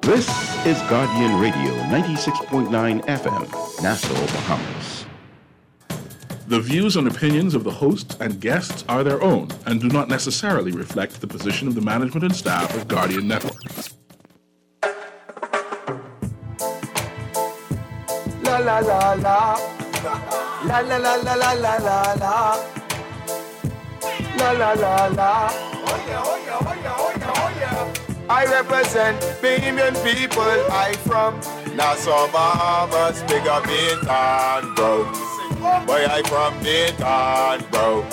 This is Guardian Radio 96.9 FM, Nassau, Bahamas. The views and opinions of the host and guests are their own and do not necessarily reflect the position of the management and staff of Guardian Network. La la la la. La la la la la la la la. La la la la. Oh yeah, oh yeah, oh yeah, oh yeah, oh yeah. I represent Bahamian people. I from Nassau, Bahamas, big up Bintan, bro. Boy, I from Bintan, bro.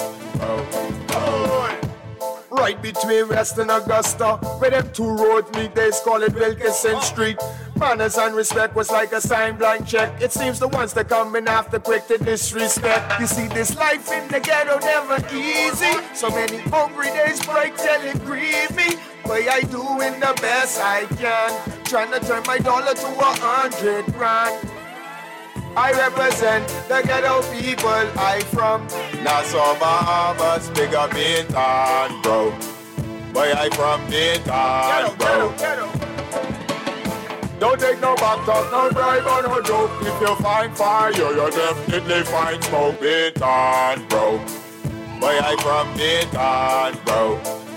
Right between West and Augusta, where them two roads meet, they call it Wilkinson Street. Manners and respect was like a sign blank check. It seems the ones that coming after quick to disrespect. You see, this life in the ghetto never easy. So many hungry days break till it grieve me. But I doing the best I can, trying to turn my dollar to 100 grand. I represent the ghetto people. I from Nassau, Bahamas, big up Bintan, bro. Boy, I from Bintan, bro. Don't take no back talk, no bribe or no joke. If you find fire, you definitely find smoke. Bintan, bro. Boy, I from Bintan, bro.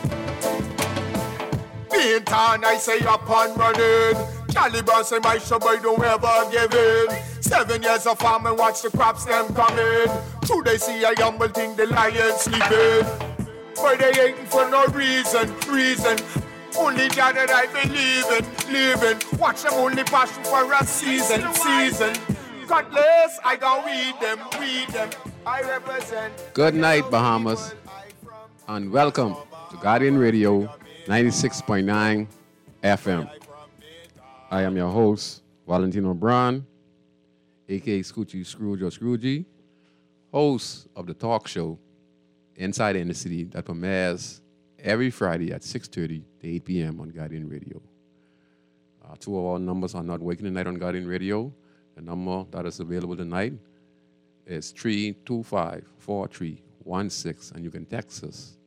Bintan, I say up and running. Caliban say my boy don't ever give in. 7 years of farm and watch the crops them coming. True they see a humble thing, the lions sleeping. But they ain't for no reason. Only God that I believe in, living. Watch them only passion for a season. Godless, I gon' weed them. I represent. Good night, Bahamas, and welcome to Guardian Radio 96.9 FM. I am your host, Valentino Brown, a.k.a. Scoochie Scrooge or Scroogey, host of the talk show Inside the Inner City that premieres every Friday at 6:30 to 8 p.m. on Guardian Radio. Two of our numbers are not working tonight on Guardian Radio. The number that is available tonight is 325-4316, and you can text us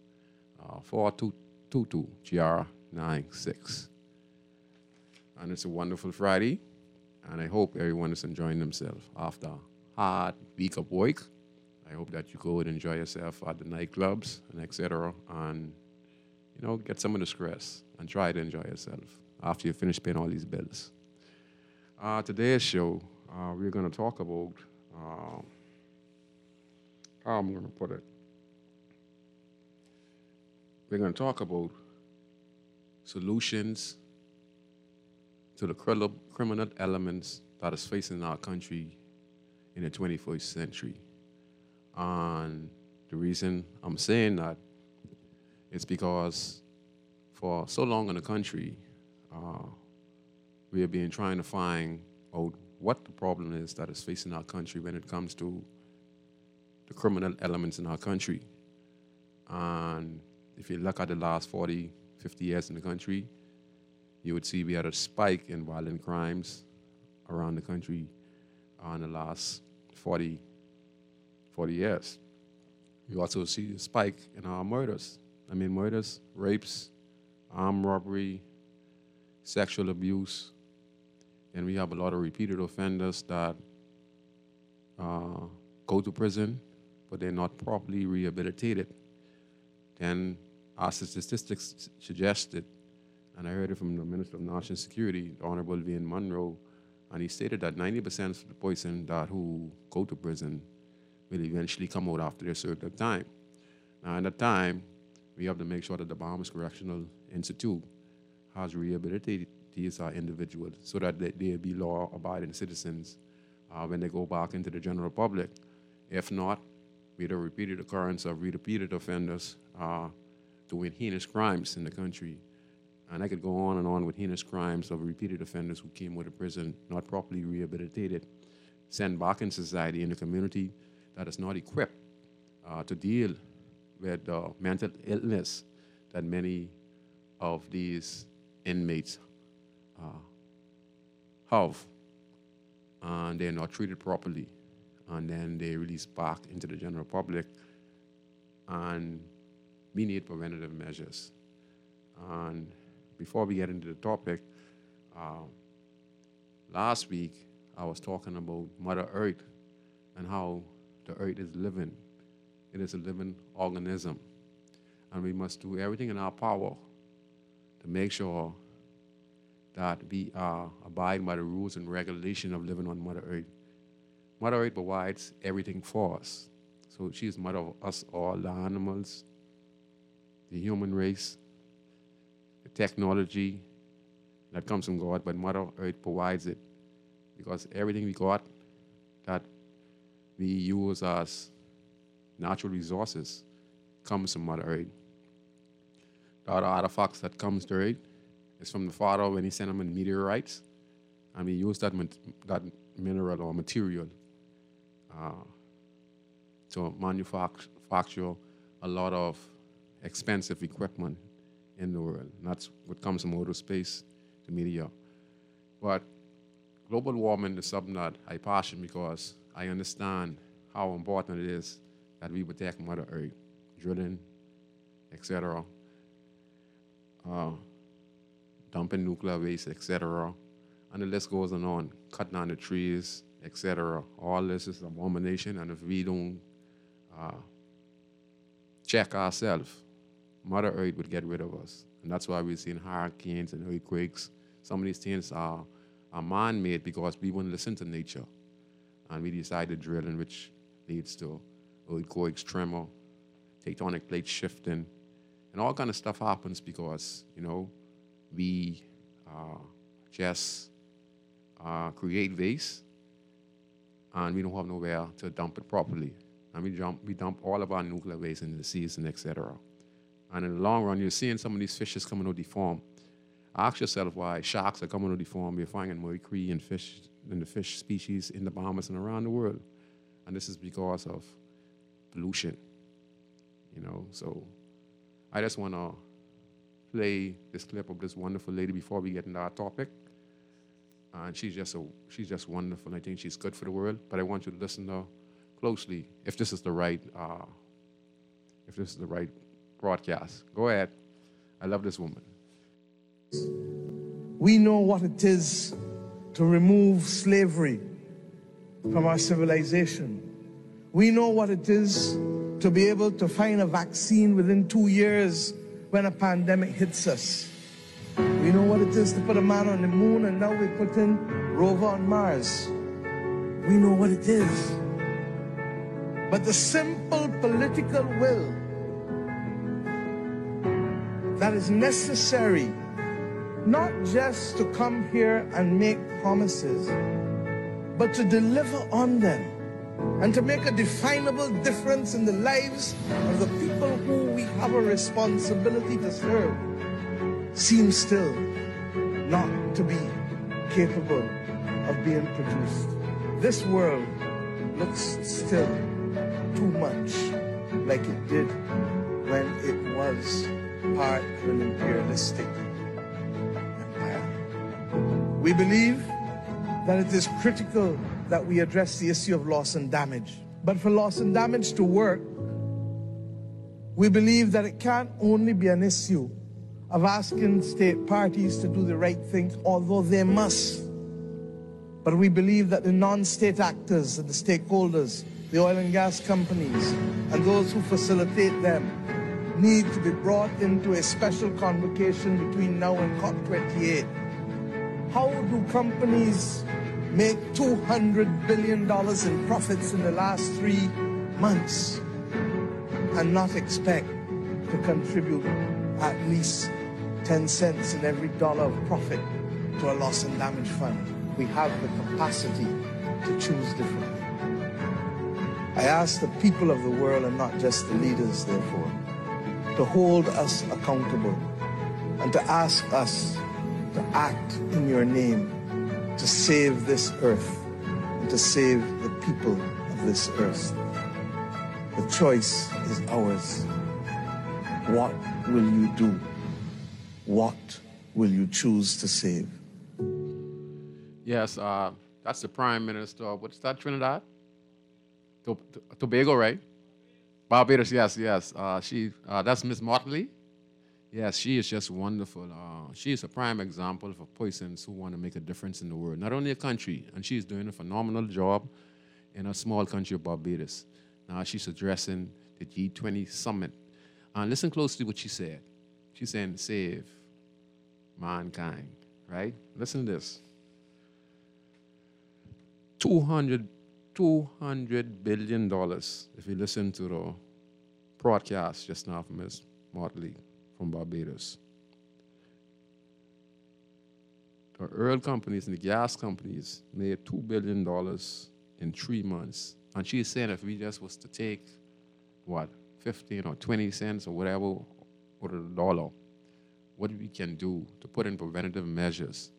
4222 GR96. And it's a wonderful Friday, and I hope everyone is enjoying themselves after a hard week of work. I hope that you go and enjoy yourself at the nightclubs and etc. and get some of the stress and try to enjoy yourself after you finish paying all these bills. Today's show, we're going to talk about how I'm going to put it. We're going to talk about solutions to the criminal elements that is facing our country in the 21st century. And the reason I'm saying that is because for so long in the country, we have been trying to find out what the problem is that is facing our country when it comes to the criminal elements in our country. And if you look at the last 40, 50 years in the country, you would see we had a spike in violent crimes around the country in the last 40 years. You also see a spike in our murders. Murders, rapes, armed robbery, sexual abuse, and we have a lot of repeated offenders that go to prison, but they're not properly rehabilitated. Then our statistics suggested, and I heard it from the Minister of National Security, the Honorable Vian Munro, and he stated that 90% of the person who go to prison will eventually come out after they serve their time. Now, at that time, we have to make sure that the Bahamas Correctional Institute has rehabilitated these individuals so that they'll be law-abiding citizens when they go back into the general public. If not, with a repeated occurrence of repeated offenders doing heinous crimes in the country. And I could go on and on with heinous crimes of repeated offenders who came out of prison, not properly rehabilitated, sent back in society, in the community that is not equipped to deal with the mental illness that many of these inmates have. And they're not treated properly. And then they release back into the general public. And we need preventative measures. And before we get into the topic, last week I was talking about Mother Earth and how the earth is living. It is a living organism. And we must do everything in our power to make sure that we abide by the rules and regulation of living on Mother Earth. Mother Earth provides everything for us. So she is mother of us all, the animals, the human race, the technology that comes from God, but Mother Earth provides it because everything we got that we use as natural resources comes from Mother Earth. The other artifacts that comes to Earth is from the Father when he sent them in meteorites, and we use that mineral or material to manufacture a lot of expensive equipment in the world. And that's what comes from outer space, the media. But global warming is something that I passion because I understand how important it is that we protect Mother Earth, drilling, etc., dumping nuclear waste, etc., and the list goes on, cutting down the trees, etc. All this is an abomination, and if we don't check ourselves, Mother Earth would get rid of us. And that's why we're seeing hurricanes and earthquakes. Some of these things are man-made because we wouldn't listen to nature. And we decided drilling, which leads to earthquakes, tremor, tectonic plates shifting, and all kind of stuff happens because, we just create waste and we don't have nowhere to dump it properly. And we dump all of our nuclear waste in the seas and etc. And in the long run, you're seeing some of these fishes coming out deformed. Ask yourself why sharks are coming out deformed. You're finding mercury in the fish species in the Bahamas and around the world. And this is because of pollution. So I just want to play this clip of this wonderful lady before we get into our topic. And she's just wonderful. I think she's good for the world. But I want you to listen to her closely if this is the right broadcast. Go ahead. I love this woman. We know what it is to remove slavery from our civilization. We know what it is to be able to find a vaccine within 2 years when a pandemic hits us. We know what it is to put a man on the moon, and now we put in rover on Mars. We know what it is. But the simple political will that is necessary, not just to come here and make promises, but to deliver on them and to make a definable difference in the lives of the people who we have a responsibility to serve, seems still not to be capable of being produced. This world looks still too much like it did when it was part of an imperialistic empire. We believe that it is critical that we address the issue of loss and damage. But for loss and damage to work, we believe that it can't only be an issue of asking state parties to do the right thing, although they must. But we believe that the non-state actors and the stakeholders, the oil and gas companies, and those who facilitate them need to be brought into a special convocation between now and COP28. How do companies make $200 billion in profits in the last 3 months and not expect to contribute at least 10 cents in every dollar of profit to a loss and damage fund? We have the capacity to choose differently. I ask the people of the world, and not just the leaders, therefore, to hold us accountable and to ask us to act in your name to save this earth and to save the people of this earth. The choice is ours. What will you do? What will you choose to save? Yes, that's the Prime Minister. What's that, Trinidad? Tobago, right? Barbados, yes. That's Miss Motley. Yes, she is just wonderful. She is a prime example for persons who want to make a difference in the world, not only a country, and she's doing a phenomenal job in a small country of Barbados. Now she's addressing the G20 summit. And listen closely what she said. She's saying, save mankind, right? Listen to this. $200 billion, if you listen to the broadcast just now from Ms. Motley from Barbados. The oil companies and the gas companies made $2 billion in 3 months. And she's saying if we just was to take, 15 or 20 cents or whatever, or the dollar, what we can do to put in preventative measures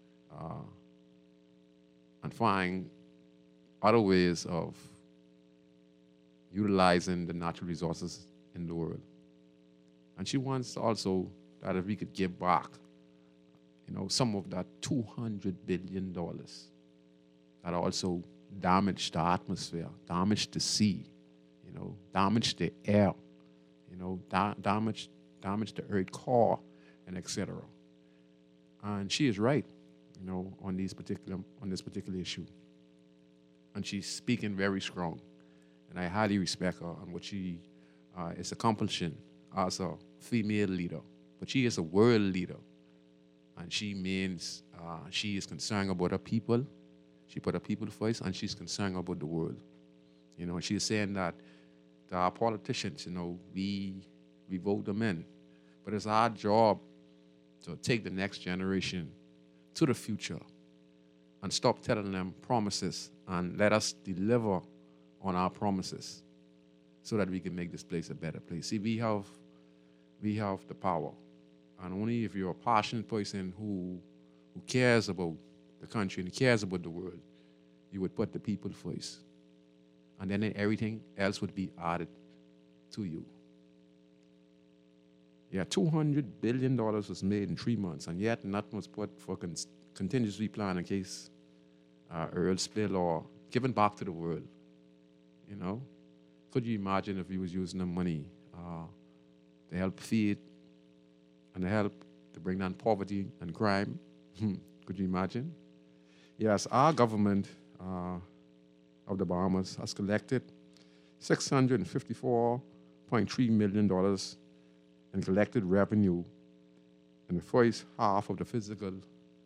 and find other ways of utilizing the natural resources in the world. And she wants also that if we could give back, some of that $200 billion that also damaged the atmosphere, damaged the sea, damaged the air, damaged the earth core, and etc. And she is right, on this particular issue. And she's speaking very strong. And I highly respect her on what she is accomplishing as a female leader. But she is a world leader. And she means she is concerned about her people. She put her people first, and she's concerned about the world. She's saying that our politicians, we vote them in. But it's our job to take the next generation to the future and stop telling them promises and let us deliver on our promises so that we can make this place a better place. See, we have the power. And only if you're a passionate person who cares about the country and cares about the world, you would put the people first. And then everything else would be added to you. Yeah, $200 billion was made in 3 months, and yet nothing was put for contingency plan in case oil spill or given back to the world. Could you imagine if we was using the money to help feed and to help to bring down poverty and crime? Could you imagine? Yes, our government of the Bahamas has collected $654.3 million in collected revenue in the first half of the physical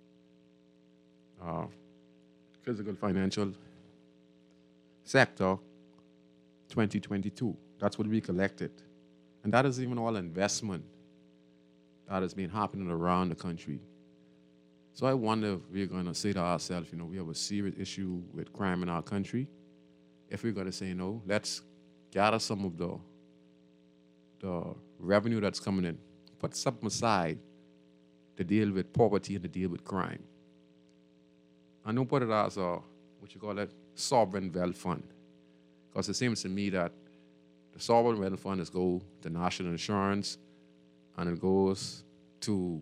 financial sector 2022. That's what we collected. And that is even all investment that has been happening around the country. So I wonder if we're going to say to ourselves, we have a serious issue with crime in our country. If we're going to say, let's gather some of the revenue that's coming in, put something aside to deal with poverty and to deal with crime. And don't put it as a, sovereign wealth fund. Because it seems to me that the sovereign wealth fund is go to national insurance and it goes to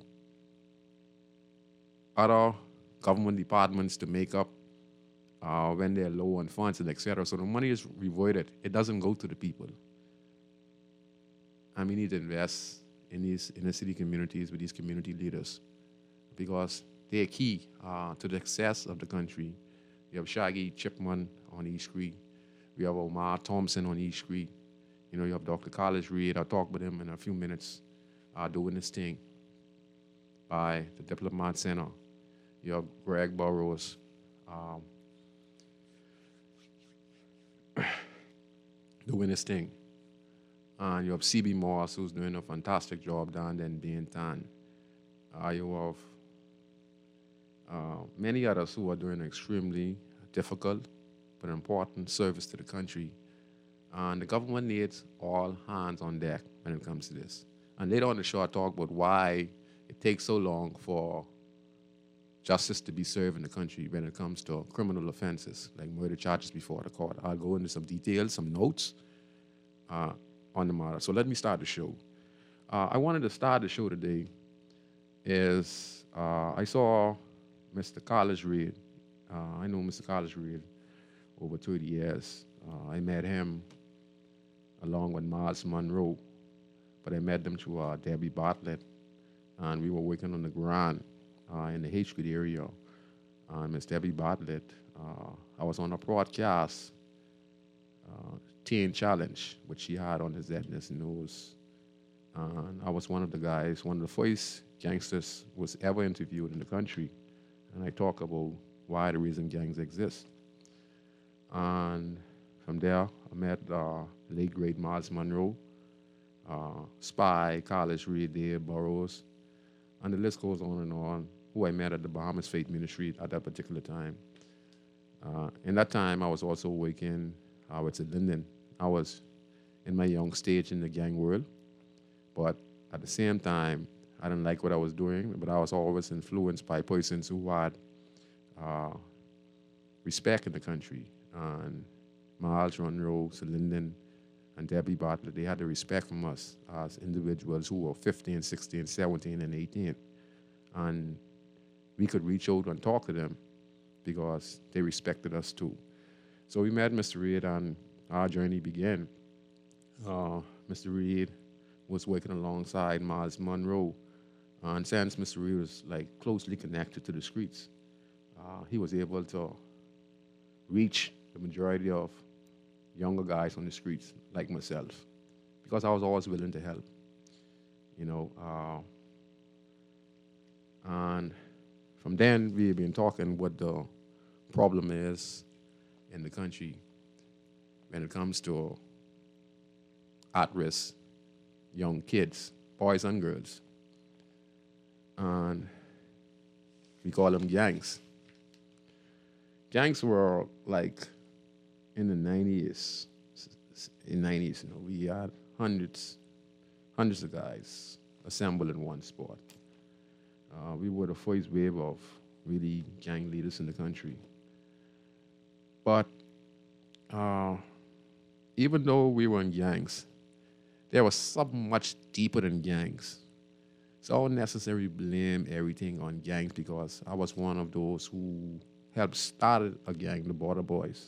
other government departments to make up when they're low on funds and etc. So the money is reverted. It doesn't go to the people. And we need to invest in these inner city communities with these community leaders because they're key to the success of the country. We have Shaggy Chipman on East Street. We have Omar Thompson on East Street. You have Dr. Carlos Reed. I'll talk with him in a few minutes doing this thing by the Diplomat Center. You have Greg Burrows. Doing this thing. You have C.B. Moss, who's doing a fantastic job down there in Bintan. You have many others who are doing extremely difficult but important service to the country. And the government needs all hands on deck when it comes to this. And later on the show, I talk about why it takes so long for justice to be served in the country when it comes to criminal offenses, like murder charges before the court. I'll go into some details, some notes on the matter. So let me start the show. I wanted to start the show today is I saw Mr. Carlos Reed. I know Mr. Carlos Reed over 30 years. I met him along with Miles Monroe. but I met them through Debbie Bartlett, and we were working on the ground in the H Street area. Miss Debbie Bartlett, I was on a broadcast, Teen Challenge, which she had on the ZNS News. And I was one of the guys, one of the first gangsters was ever interviewed in the country. And I talk about why the reason gangs exist. And from there, I met late great Miles Monroe, Spy, College Reed, Dave Burroughs, and the list goes on and on, who I met at the Bahamas Faith Ministry at that particular time. In that time, I was also working with Linden. I was in my young stage in the gang world, but at the same time, I didn't like what I was doing, but I was always influenced by persons who had respect in the country. And Miles Monroe, Linden, and Debbie Bartlett, they had the respect from us as individuals who were 15, 16, 17, and 18. And we could reach out and talk to them because they respected us too. So we met Mr. Reed and our journey began. Mr. Reed was working alongside Miles Monroe. And since Mr. Reed was like closely connected to the streets, he was able to reach the majority of younger guys on the streets like myself, because I was always willing to help, you know. And from then, we've been talking what the problem is in the country when it comes to at-risk young kids, boys and girls. And we call them gangs. Gangs were like in the 90s. In the 90s, you know, we had hundreds of guys assembled in one spot. We were the first wave of really gang leaders in the country. But even though we were in gangs, there was something much deeper than gangs. So I wouldn't necessarily blame everything on gangs, because I was one of those who helped started a gang, the Border Boys,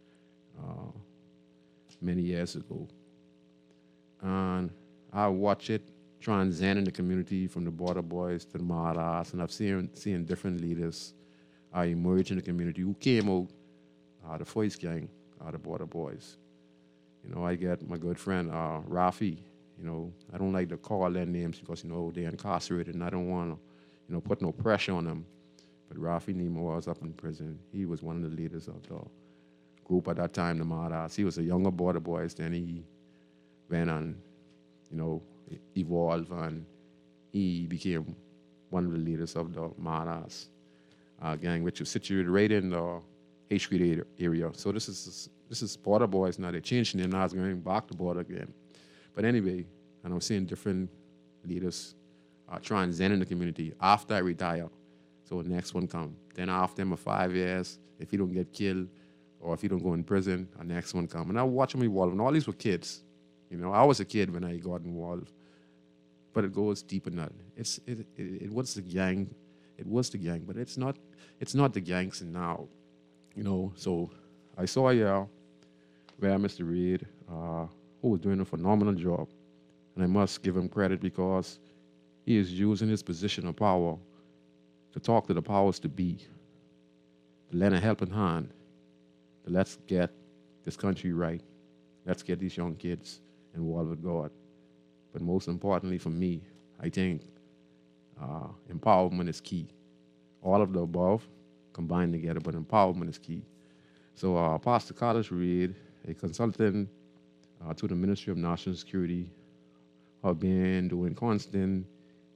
many years ago. And I watched it transcend in the community from the Border Boys to the Maras, and I've seen different leaders emerge in the community who came out the first gang, the Border Boys. You know, I get my good friend Rafi. You know, I don't like to call their names because, you know, they're incarcerated and I don't want to, you know, put no pressure on them. But Rafi Nemo was up in prison. He was one of the leaders of the group at that time, the Maras. He was a younger Border Boys, then he went on, you know, evolve, and he became one of the leaders of the Maras gang, which was situated right in the H Street area. So this is Border Boys now. They changed their names, going back to Border again. But anyway, and I'm seeing different leaders transcending the community after I retire. So the next one come. Then after them 5 years, if he don't get killed or if he don't go in prison, the next one come. And I watch them evolve. And all these were kids. You know, I was a kid when I got involved. But it goes deeper than that. It was the gang. It was the gang, but it's not the gangs now. You know, so I saw here where Mr. Reed, who was doing a phenomenal job, and I must give him credit because he is using his position of power to talk to the powers to be, to lend a helping hand, to let's get this country right. Let's get these young kids involved with God. But most importantly for me, I think empowerment is key. All of the above combined together, but empowerment is key. So Pastor College Reed, a consultant to the Ministry of National Security, have been doing constant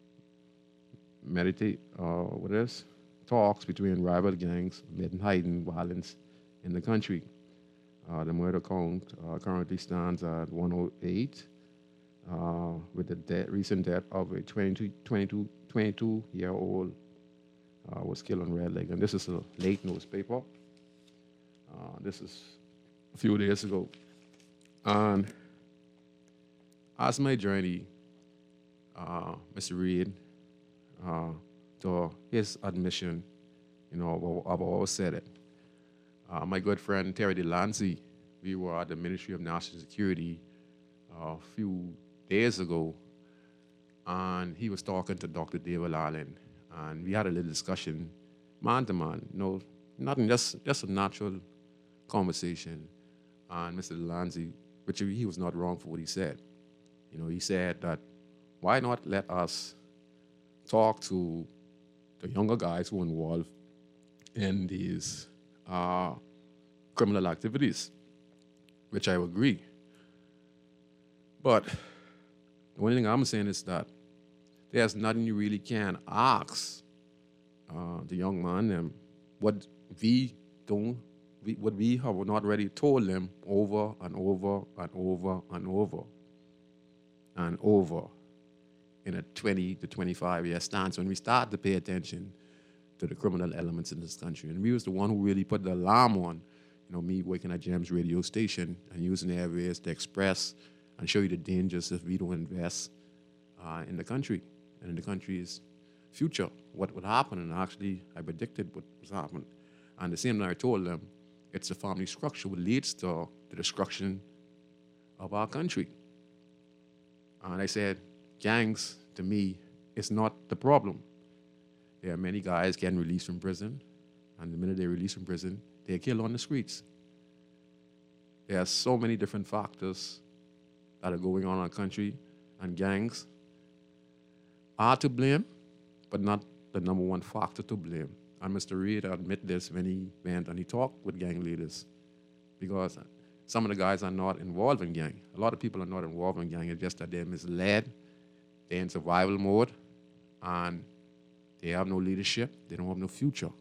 talks between rival gangs amid heightened violence in the country. The murder count currently stands at 108, with the recent death of a 22-year-old was killed on Red Lake. And this is a late newspaper. This is a few days ago. And as my journey, Mr. Reed, to his admission, you know, I've always said it. My good friend Terry DeLancey, we were at the Ministry of National Security a few days ago, and he was talking to Dr. David Allen, and we had a little discussion, man to man, nothing, just a natural conversation. And Mr. Delancey, which he was not wrong for what he said. He said that why not let us talk to the younger guys who are involved in these criminal activities, which I agree. But the only thing I'm saying is that there's nothing you really can ask the young man what we have not already told them over and over and over and over and over in a 20 to 25 year stance when we start to pay attention to the criminal elements in this country. And we was the one who really put the alarm on, me working at Gems radio station and using the airways to express and show you the dangers if we don't invest in the country and in the country's future, what would happen. And actually, I predicted what was happening. And the same thing I told them, it's the family structure that leads to the destruction of our country. And I said, gangs, to me, is not the problem. There are many guys getting released from prison, and the minute they're released from prison, they're killed on the streets. There are so many different factors that are going on in our country, and gangs are to blame, but not the number one factor to blame. And Mr. Reid admit this when he went and he talked with gang leaders, because some of the guys are not involved in gang. A lot of people are not involved in gang. It's just that they're misled, they're in survival mode, and they have no leadership, they don't have no future.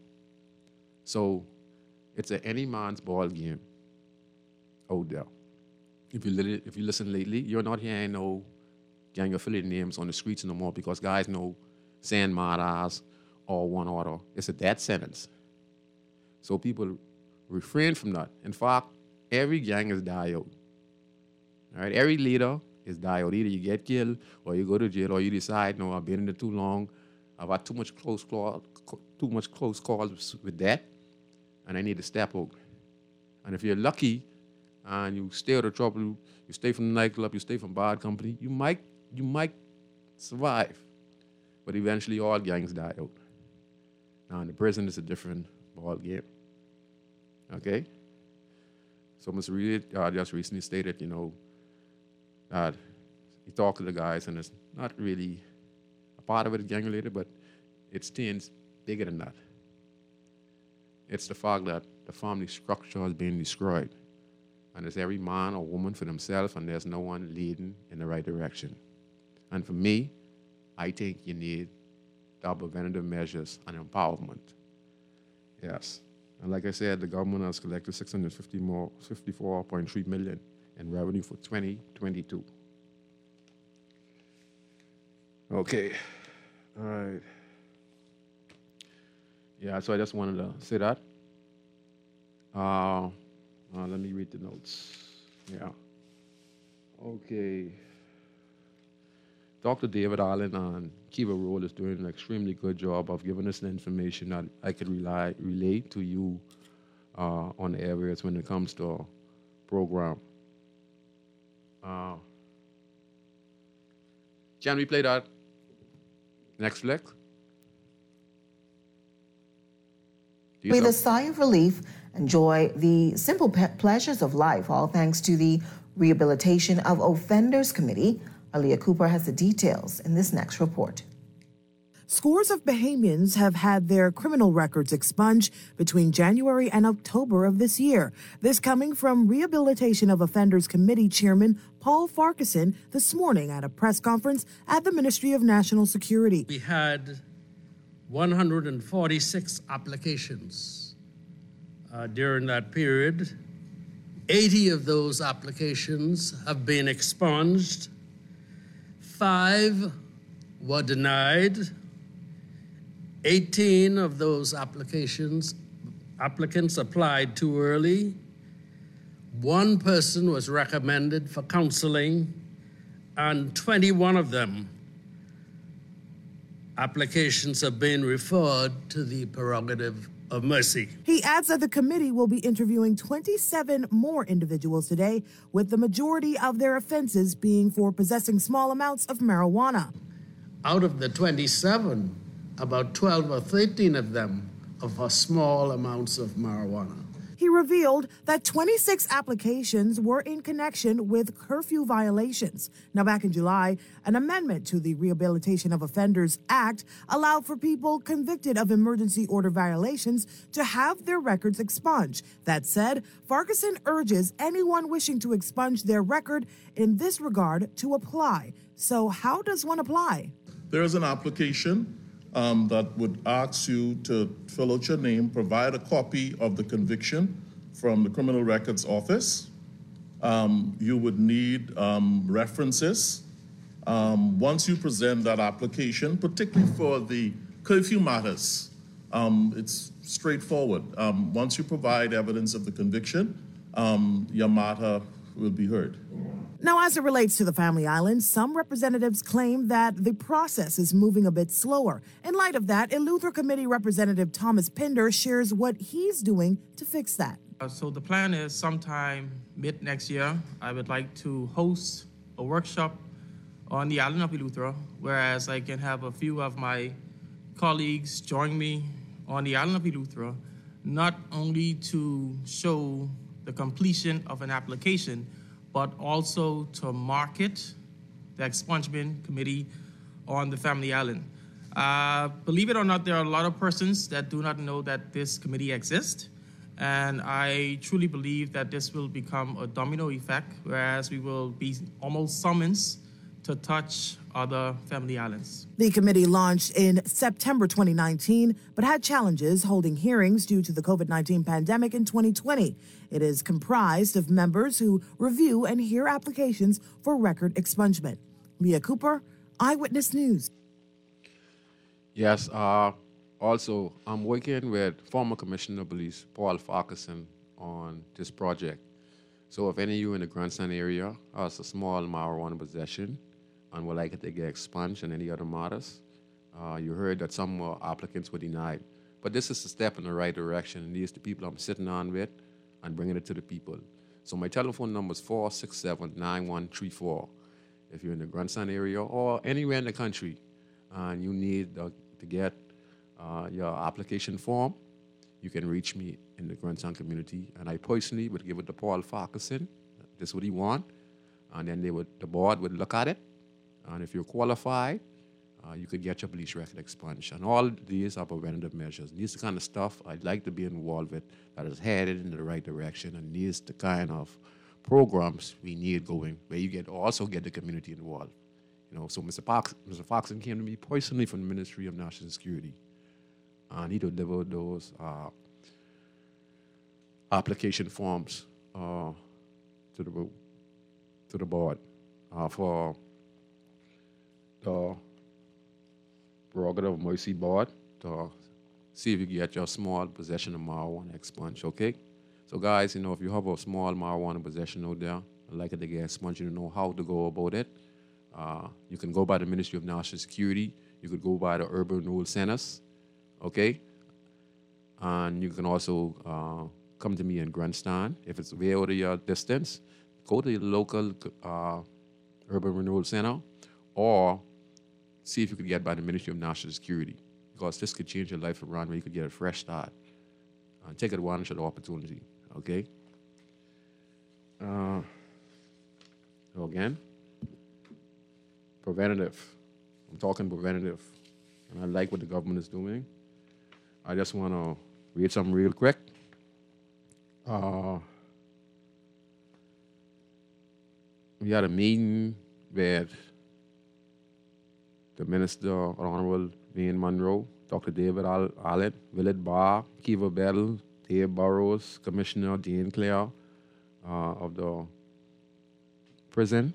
So it's any man's ball game out there. If you listen lately, you're not hearing no gang affiliate names on the streets no more, because guys know saying martyrs or one order, it's a death sentence. So people refrain from that. In fact, every gang is die out. All right, every leader is die out. Either you get killed, or you go to jail, or you decide, no, I've been in it too long, I've had too much close calls with that, and I need to step out. And if you're lucky and you stay out of trouble, you stay from the nightclub, you stay from bad company, you might survive. But eventually all gangs die out. Now in the prison it's a different ball game. Okay? So Mr. Reid just recently stated, that he talked to the guys, and it's not really a part of it is gang related, but it stands bigger than that. It's the fact that the family structure has been destroyed, and it's every man or woman for themselves, and there's no one leading in the right direction. And for me, I think you need preventative measures and empowerment. Yes. And like I said, the government has collected $654.3 million in revenue for 2022. Okay. All right. Yeah, so I just wanted to say that. Let me read the notes. Yeah. Okay. Dr. David Allen and Kiva Roll is doing an extremely good job of giving us the information that I could relate to you on the areas when it comes to our program. Can we play that next flick? With a sigh of relief, enjoy the simple pleasures of life, all thanks to the Rehabilitation of Offenders Committee. Aaliyah Cooper has the details in this next report. Scores of Bahamians have had their criminal records expunged between January and October of this year. This coming from Rehabilitation of Offenders Committee Chairman Paul Farquharson this morning at a press conference at the Ministry of National Security. We had 146 applications during that period. 80 of those applications have been expunged. 5 were denied. 18 of those applicants applied too early. 1 person was recommended for counseling, and 21 of them applications have been referred to the prerogative of mercy. He adds that the committee will be interviewing 27 more individuals today, with the majority of their offenses being for possessing small amounts of marijuana. Out of the 27, about 12 or 13 of them are for small amounts of marijuana. He revealed that 26 applications were in connection with curfew violations. Now, back in July, an amendment to the Rehabilitation of Offenders Act allowed for people convicted of emergency order violations to have their records expunged. That said, Farquharson urges anyone wishing to expunge their record in this regard to apply. So how does one apply? There is an application that would ask you to fill out your name, provide a copy of the conviction from the Criminal Records Office. You would need references. Once you present that application, particularly for the curfew matters, it's straightforward. Once you provide evidence of the conviction, your matter will be heard. Now, as it relates to the Family Island, some representatives claim that the process is moving a bit slower. In light of that, Eleuthera Committee Representative Thomas Pinder shares what he's doing to fix that. So the plan is sometime mid next year, I would like to host a workshop on the island of Eleuthera, whereas I can have a few of my colleagues join me on the island of Eleuthera, not only to show the completion of an application, but also to market the expungement committee on the Family Island. Believe it or not, there are a lot of persons that do not know that this committee exists, and I truly believe that this will become a domino effect, whereas we will be almost summoned to touch other family islands. The committee launched in September 2019, but had challenges holding hearings due to the COVID-19 pandemic in 2020. It is comprised of members who review and hear applications for record expungement. Leah Cooper, Eyewitness News. Yes, also, I'm working with former Commissioner of Police, Paul Farquharson, on this project. So if any of you in the Grandstand area has a small marijuana possession and would like it to get expunged and any other matters, you heard that some applicants were denied. But this is a step in the right direction, and these are the people I'm sitting on with and bringing it to the people. So my telephone number is 467-9134. If you're in the Grandstand area or anywhere in the country and you need to get your application form, you can reach me in the Grandstand community, and I personally would give it to Paul Farquharson. This is what he wants, and then the board would look at it, and if you're qualified, you could get your police record expunged. And all these are preventative measures. These are the kind of stuff I'd like to be involved with that is headed in the right direction, and these are the kind of programs we need going, where you also get the community involved. So Mr. Farquharson came to me personally from the Ministry of National Security, and he delivered those application forms to the board for the Prerogative of Mercy Board to see if you get your small possession of marijuana expunged, okay? So guys, if you have a small marijuana possession out there, I'd like it to get expunged, you know how to go about it. You can go by the Ministry of National Security. You could go by the Urban Renewal Centers, okay? And you can also come to me in Grandstand. If it's way out of your distance, go to your local Urban Renewal Center or see if you could get by the Ministry of National Security, because this could change your life around where you could get a fresh start. Take advantage of the opportunity, okay? So again, preventative. I'm talking preventative, and I like what the government is doing. I just want to read something real quick. We had a meeting with the Minister, Honorable Wayne Monroe, Dr. David Allen, Willard Barr, Kiva Bell, Dave Burrows, Commissioner Jane Clare of the prison,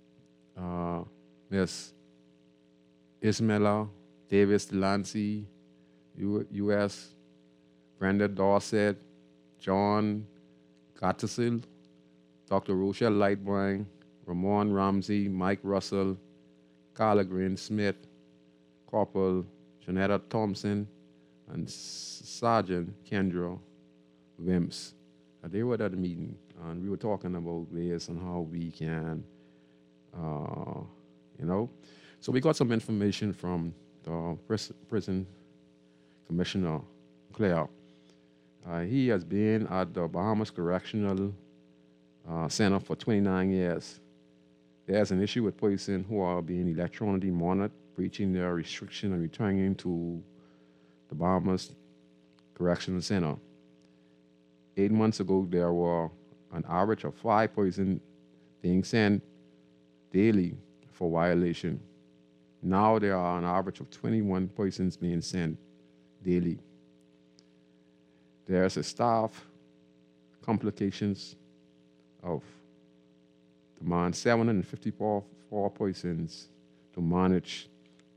Ms. Ismaila Davis Delancey, U.S., Brenda Dorset, John Gattesil, Dr. Rochelle Lightbourne, Ramon Ramsey, Mike Russell, Carla Green Smith, Corporal Janetta Thompson, and Sergeant Kendra Wims. They were at the meeting, and we were talking about ways and how we can, So we got some information from the prison commissioner, Claire. He has been at the Bahamas Correctional Center for 29 years. There's an issue with persons who are being electronically monitored, breaching their restriction and returning to the Bahamas Correctional Center. 8 months ago, there were an average of 5 persons being sent daily for violation. Now there are an average of 21 persons being sent daily. There's a staff complications of demand 754 persons to manage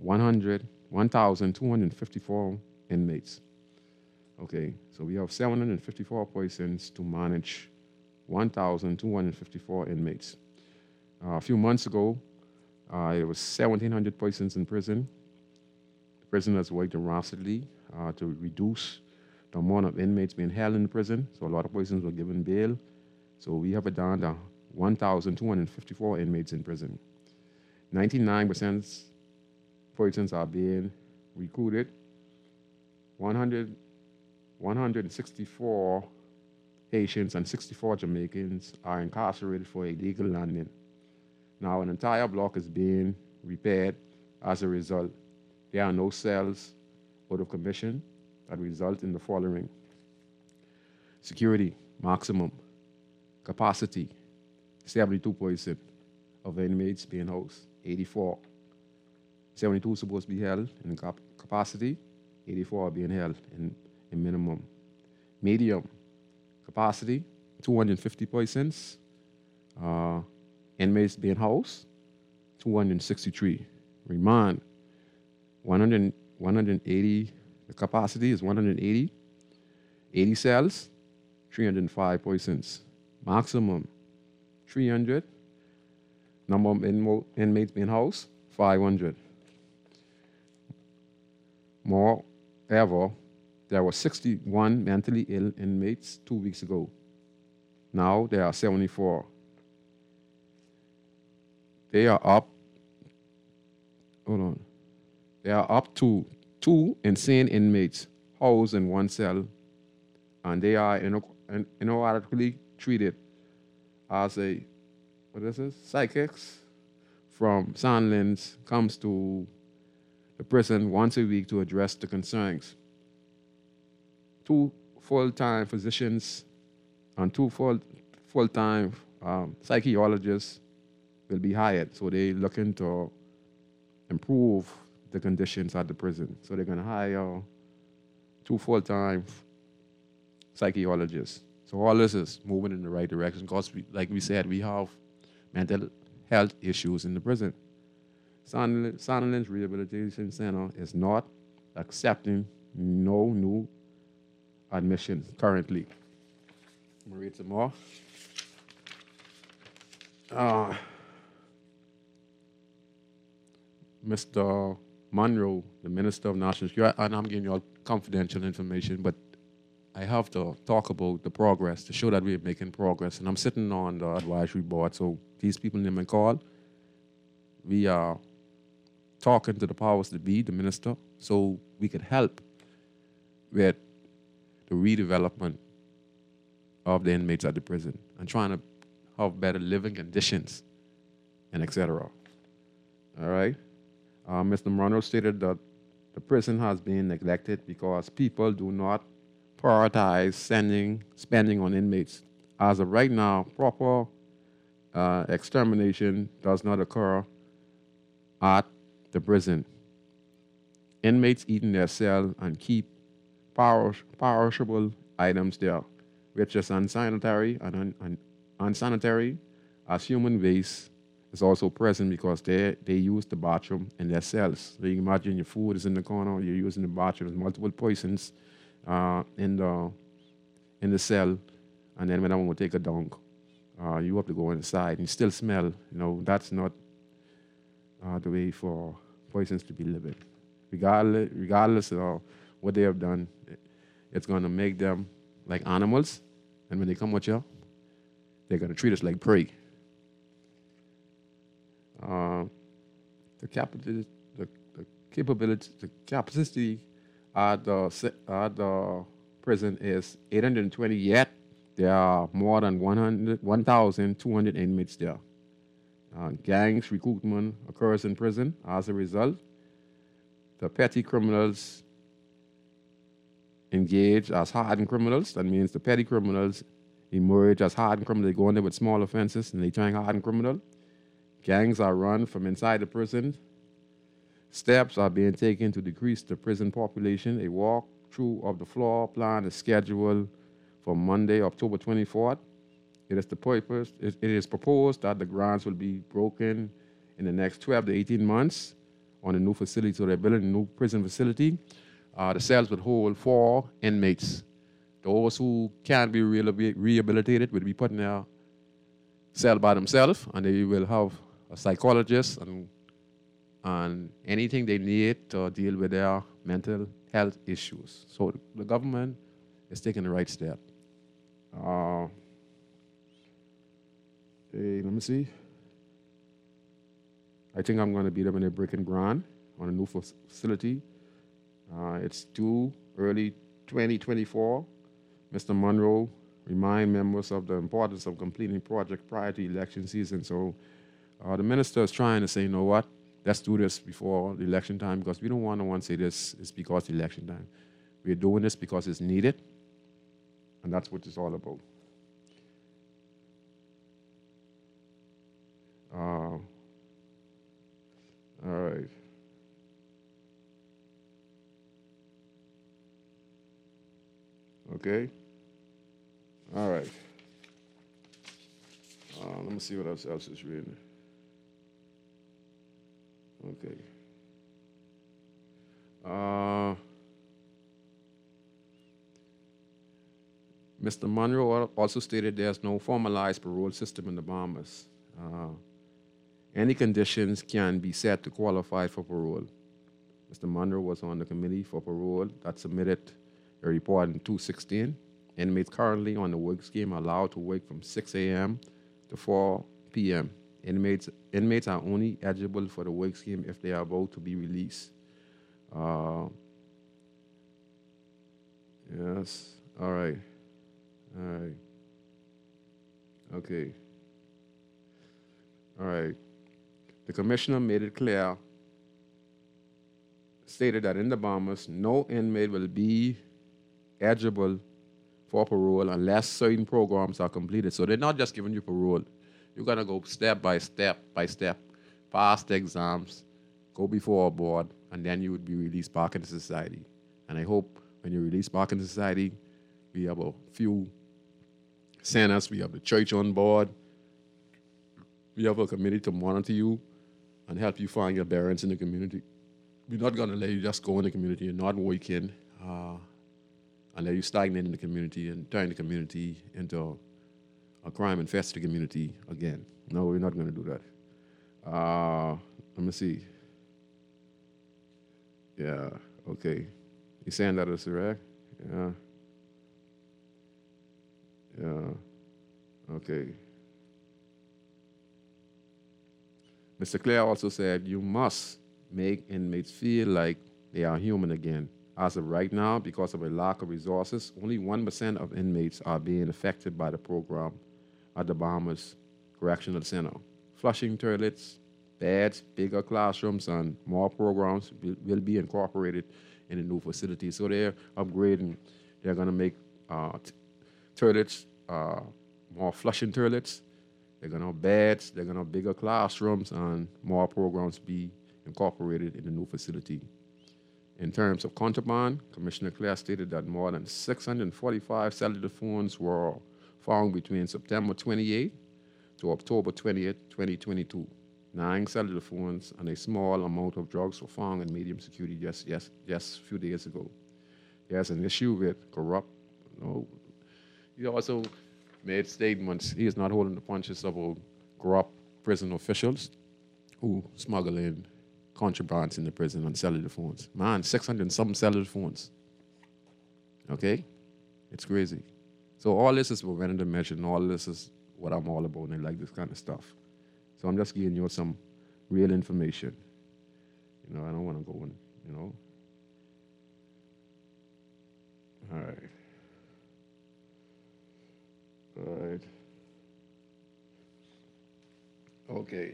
1,254 inmates. Okay, so we have 754 persons to manage 1,254 inmates. A few months ago, it was 1,700 persons in prison. The prison has worked drastically to reduce the amount of inmates being held in the prison, so a lot of persons were given bail. So we have it down to 1,254 inmates in prison. 99% persons are being recruited. 164 Haitians and 64 Jamaicans are incarcerated for illegal landing. Now, an entire block is being repaired as a result. There are no cells out of commission that result in the following: security, maximum, capacity, 72% of inmates being housed, 84. 72 supposed to be held in capacity, 84 are being held in minimum. Medium, capacity, 250 persons. Inmates being housed, 263. Remand, 180. The capacity is 180. 80 cells, 305 persons. Maximum, 300. Number of inmates being housed, 500. Moreover, there were 61 mentally ill inmates 2 weeks ago. Now there are 74. They are up to 2 insane inmates housed in one cell, and they are inadequately treated as psychics from Sandlands comes to the prison once a week to address the concerns. 2 full-time physicians and 2 full-time psychologists will be hired. So they're looking to improve the conditions at the prison. So they're going to hire 2 full-time psychologists. So all this is moving in the right direction because, like we said, we have mental health issues in the prison. Sandlands Rehabilitation Center is not accepting no new admissions currently. I'm going to read some more. Mr. Monroe, the Minister of National Security, and I'm giving you all confidential information, but I have to talk about the progress to show that we're making progress. And I'm sitting on the advisory board, so these people name and call. We are talking to the powers that be, the minister, so we could help with the redevelopment of the inmates at the prison and trying to have better living conditions and etc. All right? Mr. Monroe stated that the prison has been neglected because people do not prioritize spending on inmates. As of right now, proper extermination does not occur at the prison. Inmates eat in their cell and keep perishable items there, which is unsanitary and unsanitary, as human waste is also present because they use the bathroom in their cells. So you can imagine your food is in the corner, you're using the bathroom, there's multiple persons in the cell, and then when I want to take a dunk, you have to go inside and still smell. That's not the way for persons to be living. Regardless of what they have done, it's going to make them like animals, and when they come with you, they're going to treat us like prey. the capacity at the prison is 820, yet there are more than 1,200 inmates there. Gangs recruitment occurs in prison. As a result, the petty criminals engage as hardened criminals. That means the petty criminals emerge as hardened criminals. They go in there with small offenses and they turn hardened criminal. Gangs are run from inside the prison. Steps are being taken to decrease the prison population. A walkthrough of the floor plan is scheduled for Monday, October 24th. It is proposed that the grants will be broken in the next 12 to 18 months on a new facility. So they're building a new prison facility. The cells would hold 4 inmates. Those who can't be rehabilitated will be put in a cell by themselves, and they will have a psychologist and anything they need to deal with their mental health issues. So the government is taking the right step. Let me see. I think I'm going to beat them in a breaking ground on a new facility. It's due early 2024. Mr. Monroe remind members of the importance of completing project prior to election season. So the minister is trying to say, you know what, let's do this before the election time, because we don't want no one to say this is because the election time. We're doing this because it's needed, and that's what it's all about. All right. Okay. All right. Let me see what else is reading. Okay. Mr. Monroe also stated there's no formalized parole system in the Bahamas. Any conditions can be set to qualify for parole. Mr. Monroe was on the committee for parole that submitted a report in 2016. Inmates currently on the work scheme are allowed to work from 6 a.m. to 4 p.m. Inmates are only eligible for the work scheme if they are about to be released. Yes. All right. Okay. All right. The commissioner made it clear, stated that in the Bahamas, no inmate will be eligible for parole unless certain programs are completed. So they're not just giving you parole. You're going to go step by step, pass the exams, go before a board, and then you would be released back into society. And I hope when you're released back into society, we have a few centers, we have the church on board, we have a committee to monitor you and help you find your bearings in the community. We're not going to let you just go in the community and not working and let you stagnate in the community and turn the community into a crime-infested community again. No, we're not going to do that. Let me see. Yeah, okay. You saying that is correct? Yeah. Okay. Mr. Clare also said, you must make inmates feel like they are human again. As of right now, because of a lack of resources, only 1% of inmates are being affected by the program at the Bahamas Correctional Center. Flushing toilets, beds, bigger classrooms, and more programs will be incorporated in the new facility. So they're upgrading. They're going to make toilets, more flushing toilets. They're going to have beds. They're going to have bigger classrooms, and more programs be incorporated in the new facility. In terms of contraband, Commissioner Clare stated that more than 645 cellular phones were found between September 28 to October 20th, 2022. 9 cellular phones and a small amount of drugs were found in medium security just a few days ago. There's an issue with corrupt. He also made statements. He is not holding the punches of corrupt prison officials who smuggle in contrabands in the prison on cellular phones. Man, 600 and some cellular phones. Okay? It's crazy. So all this is preventative measure, and all this is what I'm all about, and I like this kind of stuff. So I'm just giving you some real information. I don't want to go in, All right. Okay.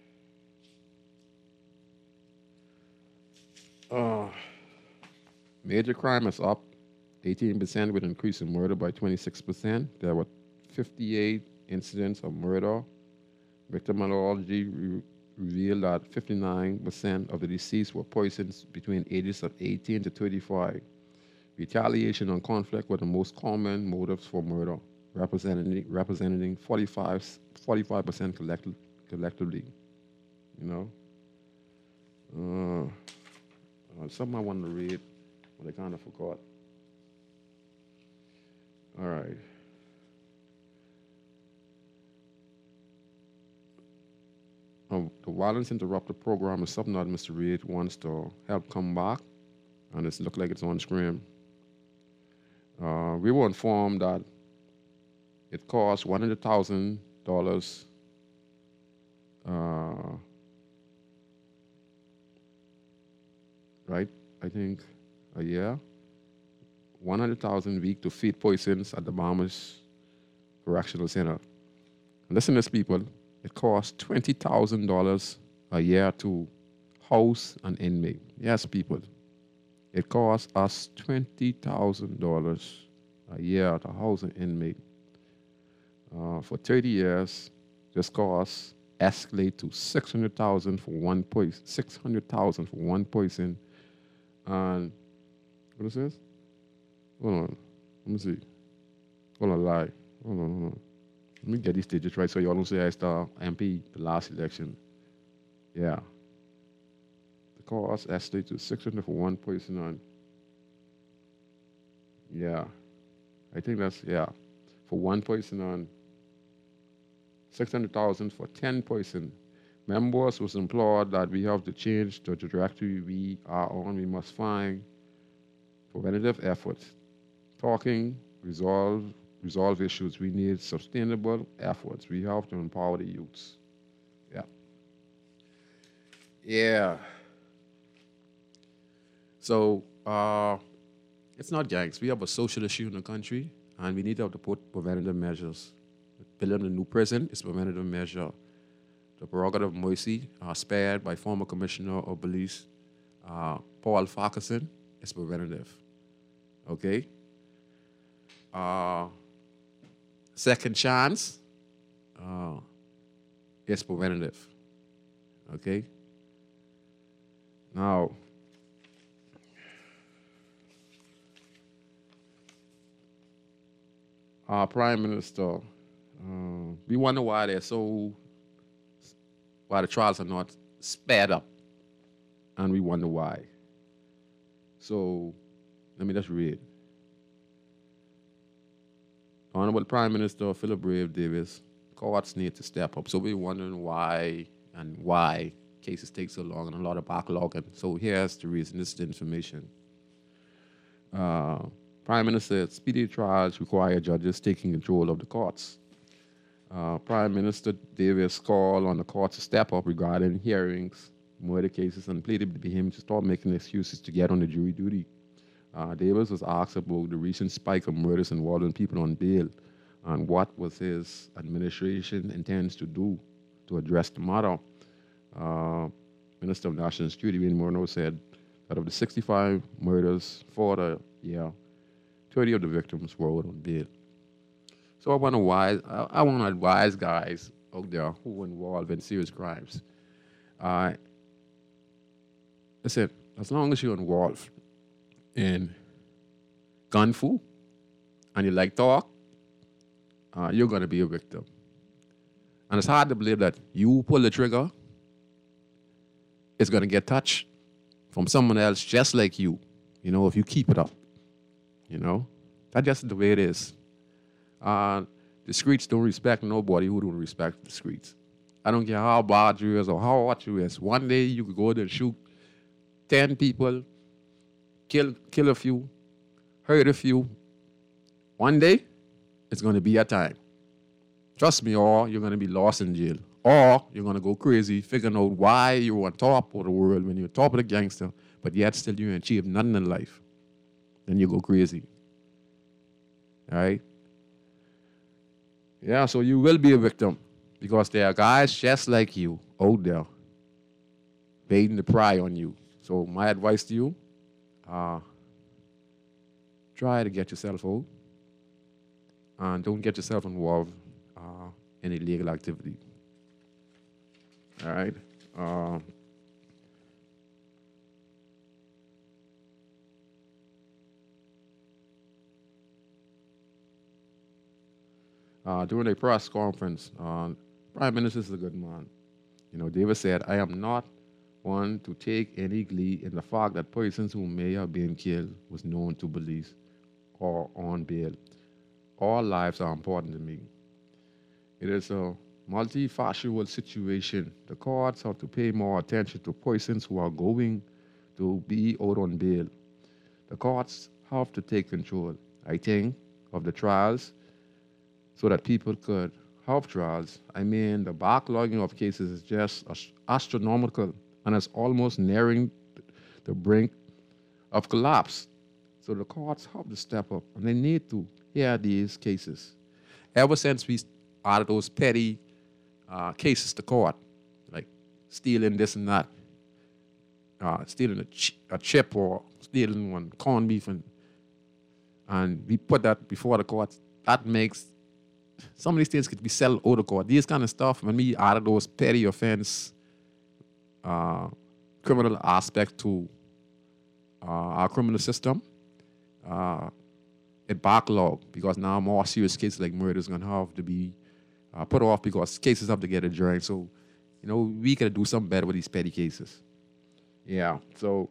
Major crime is up 18% with increase in murder by 26%. There were 58 incidents of murder. Victimology revealed that 59% of the deceased were persons between ages of 18 to 35. Retaliation and conflict were the most common motives for murder, representing 45% collectively. Something I wanted to read, but I kind of forgot. All right. The Violence Interrupter program is something that Mr. Reid wants to help come back, and it looks like it's on screen. We were informed that it costs $100,000 right? I think a year. $100,000 a week to feed persons at the Bahamas Correctional Center. Listen to this, people. It costs $20,000 a year to house an inmate. Yes, people. It costs us $20,000 a year to house an inmate. For 30 years, this cost escalate to $600,000 for one person. $600,000 for one person. And what is this? Hold on. Let me see. Hold on, lie. Hold on. Let me get these digits right so y'all don't say I star MP the last election. Yeah. The cost escalated to $600 for one person on. Yeah. I think that's, for one person on. $600,000 for 10 person. Members was implored that we have to change the trajectory we are on. We must find preventative efforts. Talking, resolve issues. We need sustainable efforts. We have to empower the youths. Yeah. So, it's not gangs. We have a social issue in the country, and we need to put preventative measures. Building a new prison is a preventative measure. The prerogative of mercy, spared by former Commissioner of Police Paul Farquharson, is preventative. Okay? Second chance is preventative. Okay? Now, our Prime Minister, we wonder why why the trials are not sped up, and we wonder why. So, let me just read. Honorable Prime Minister Philip Brave Davis, courts need to step up. So we're wondering why cases take so long and a lot of backlog. And so here's the reason, this is the information. Prime Minister said speedy trials require judges taking control of the courts. Prime Minister Davis called on the courts to step up regarding hearings, murder cases, and pleaded with him to stop making excuses to get on the jury duty. Davis was asked about the recent spike of murders involving people on bail and what was his administration intends to do to address the matter. Minister of National Security, Wayne Morneau, said that of the 65 murders for the year, 30 of the victims were out on bail. So I want to advise guys out there who are involved in serious crimes. Listen, as long as you're involved in gun fu and you like talk, you're going to be a victim. And it's hard to believe that you pull the trigger, it's going to get touched from someone else just like you, if you keep it up. That's just the way it is. The streets don't respect nobody who don't respect the streets. I don't care how bad you is or how hot you is. One day you could go there and shoot 10 people, kill a few, hurt a few. One day, it's going to be your time. Trust me, or you're going to be lost in jail. Or you're going to go crazy figuring out why you're on top of the world when you're top of the gangster, but yet still you ain't achieve nothing in life. Then you go crazy. All right? Yeah, so you will be a victim because there are guys just like you out there waiting to pry on you. So my advice to you, try to get yourself out and don't get yourself involved in illegal activity. All right? During a press conference, Prime Minister is a good man. You know, David said, I am not one to take any glee in the fact that persons who may have been killed was known to police or on bail. All lives are important to me. It is a multifaceted situation. The courts have to pay more attention to persons who are going to be out on bail. The courts have to take control, I think, of the trials so that people could have trials. I mean, the backlogging of cases is just astronomical and it's almost nearing the brink of collapse. So the courts have to step up and they need to hear these cases. Ever since we added those petty cases to court, like stealing this and that, stealing a chip or stealing one corned beef, and we put that before the courts, that makes some of these things could be settled out of court. These kind of stuff, when we added those petty offense criminal aspect to our criminal system, it backlogged because now more serious cases like murder is going to have to be put off because cases have to get adjourned. So, you know, we got to do something better with these petty cases. Yeah, so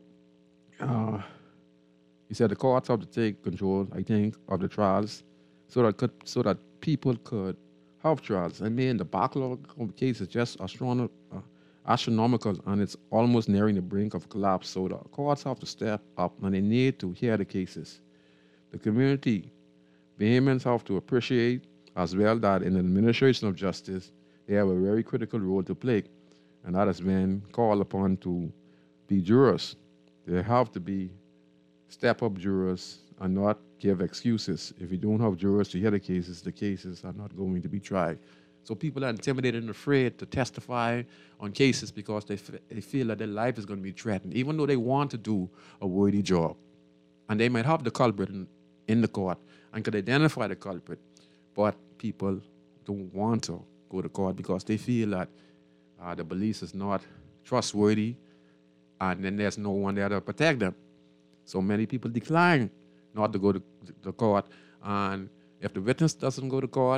he said the courts have to take control, I think, of the trials so that people could have trials. I mean, the backlog of cases is just astronomical, and it's almost nearing the brink of collapse. So the courts have to step up, and they need to hear the cases. The community, Bahamians have to appreciate as well that in the administration of justice, they have a very critical role to play, and that is when called upon to be jurors. They have to be step-up jurors and not give excuses. If you don't have jurors to hear the cases are not going to be tried. So people are intimidated and afraid to testify on cases because they feel that their life is going to be threatened, even though they want to do a worthy job. And they might have the culprit in the court and could identify the culprit, but people don't want to go to court because they feel that the police is not trustworthy and then there's no one there to protect them. So many people decline not to go to the court, and if the witness doesn't go to court,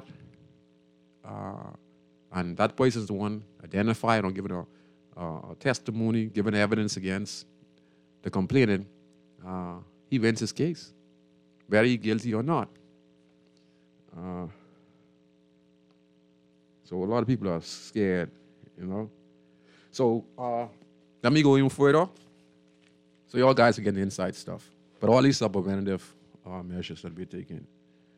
and that person is the one identified or given a testimony, given evidence against the complainant, he wins his case, whether he's guilty or not. So a lot of people are scared, you know. So let me go even further. So y'all guys are getting inside stuff. But all these are preventative measures that we're taking.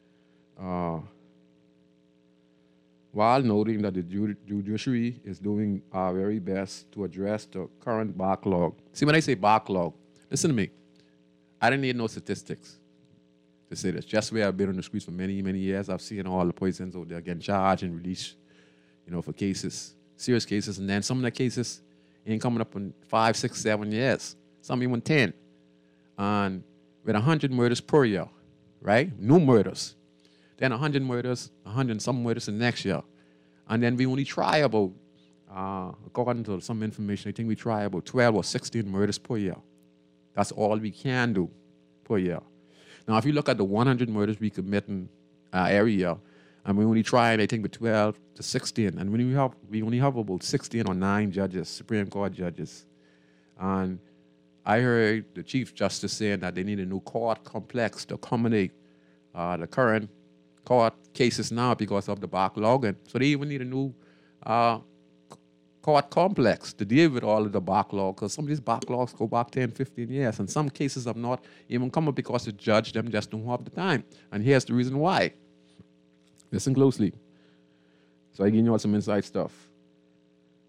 While noting that the judiciary is doing our very best to address the current backlog. See, when I say backlog, listen to me. I didn't need no statistics to say this. Just where I've been on the streets for many, many years, I've seen all the persons out there getting charged and released, you know, for cases, serious cases. And then some of the cases ain't coming up in 5, 6, 7 years. Some even 10. And with 100 murders per year, right? New murders. Then 100 murders, 100 and some murders the next year. And then we only try about, according to some information, I think we try about 12 or 16 murders per year. That's all we can do per year. Now, if you look at the 100 murders we commit in every year, and we only try, I think, with 12 to 16. And we only have about 16 or 9 judges, Supreme Court judges. And I heard the Chief Justice saying that they need a new court complex to accommodate the current court cases now because of the backlog. And so they even need a new court complex to deal with all of the backlog, because some of these backlogs go back 10, 15 years. And some cases have not even come up because the judge them just don't have the time. And here's the reason why. Listen closely. So I give you all some inside stuff.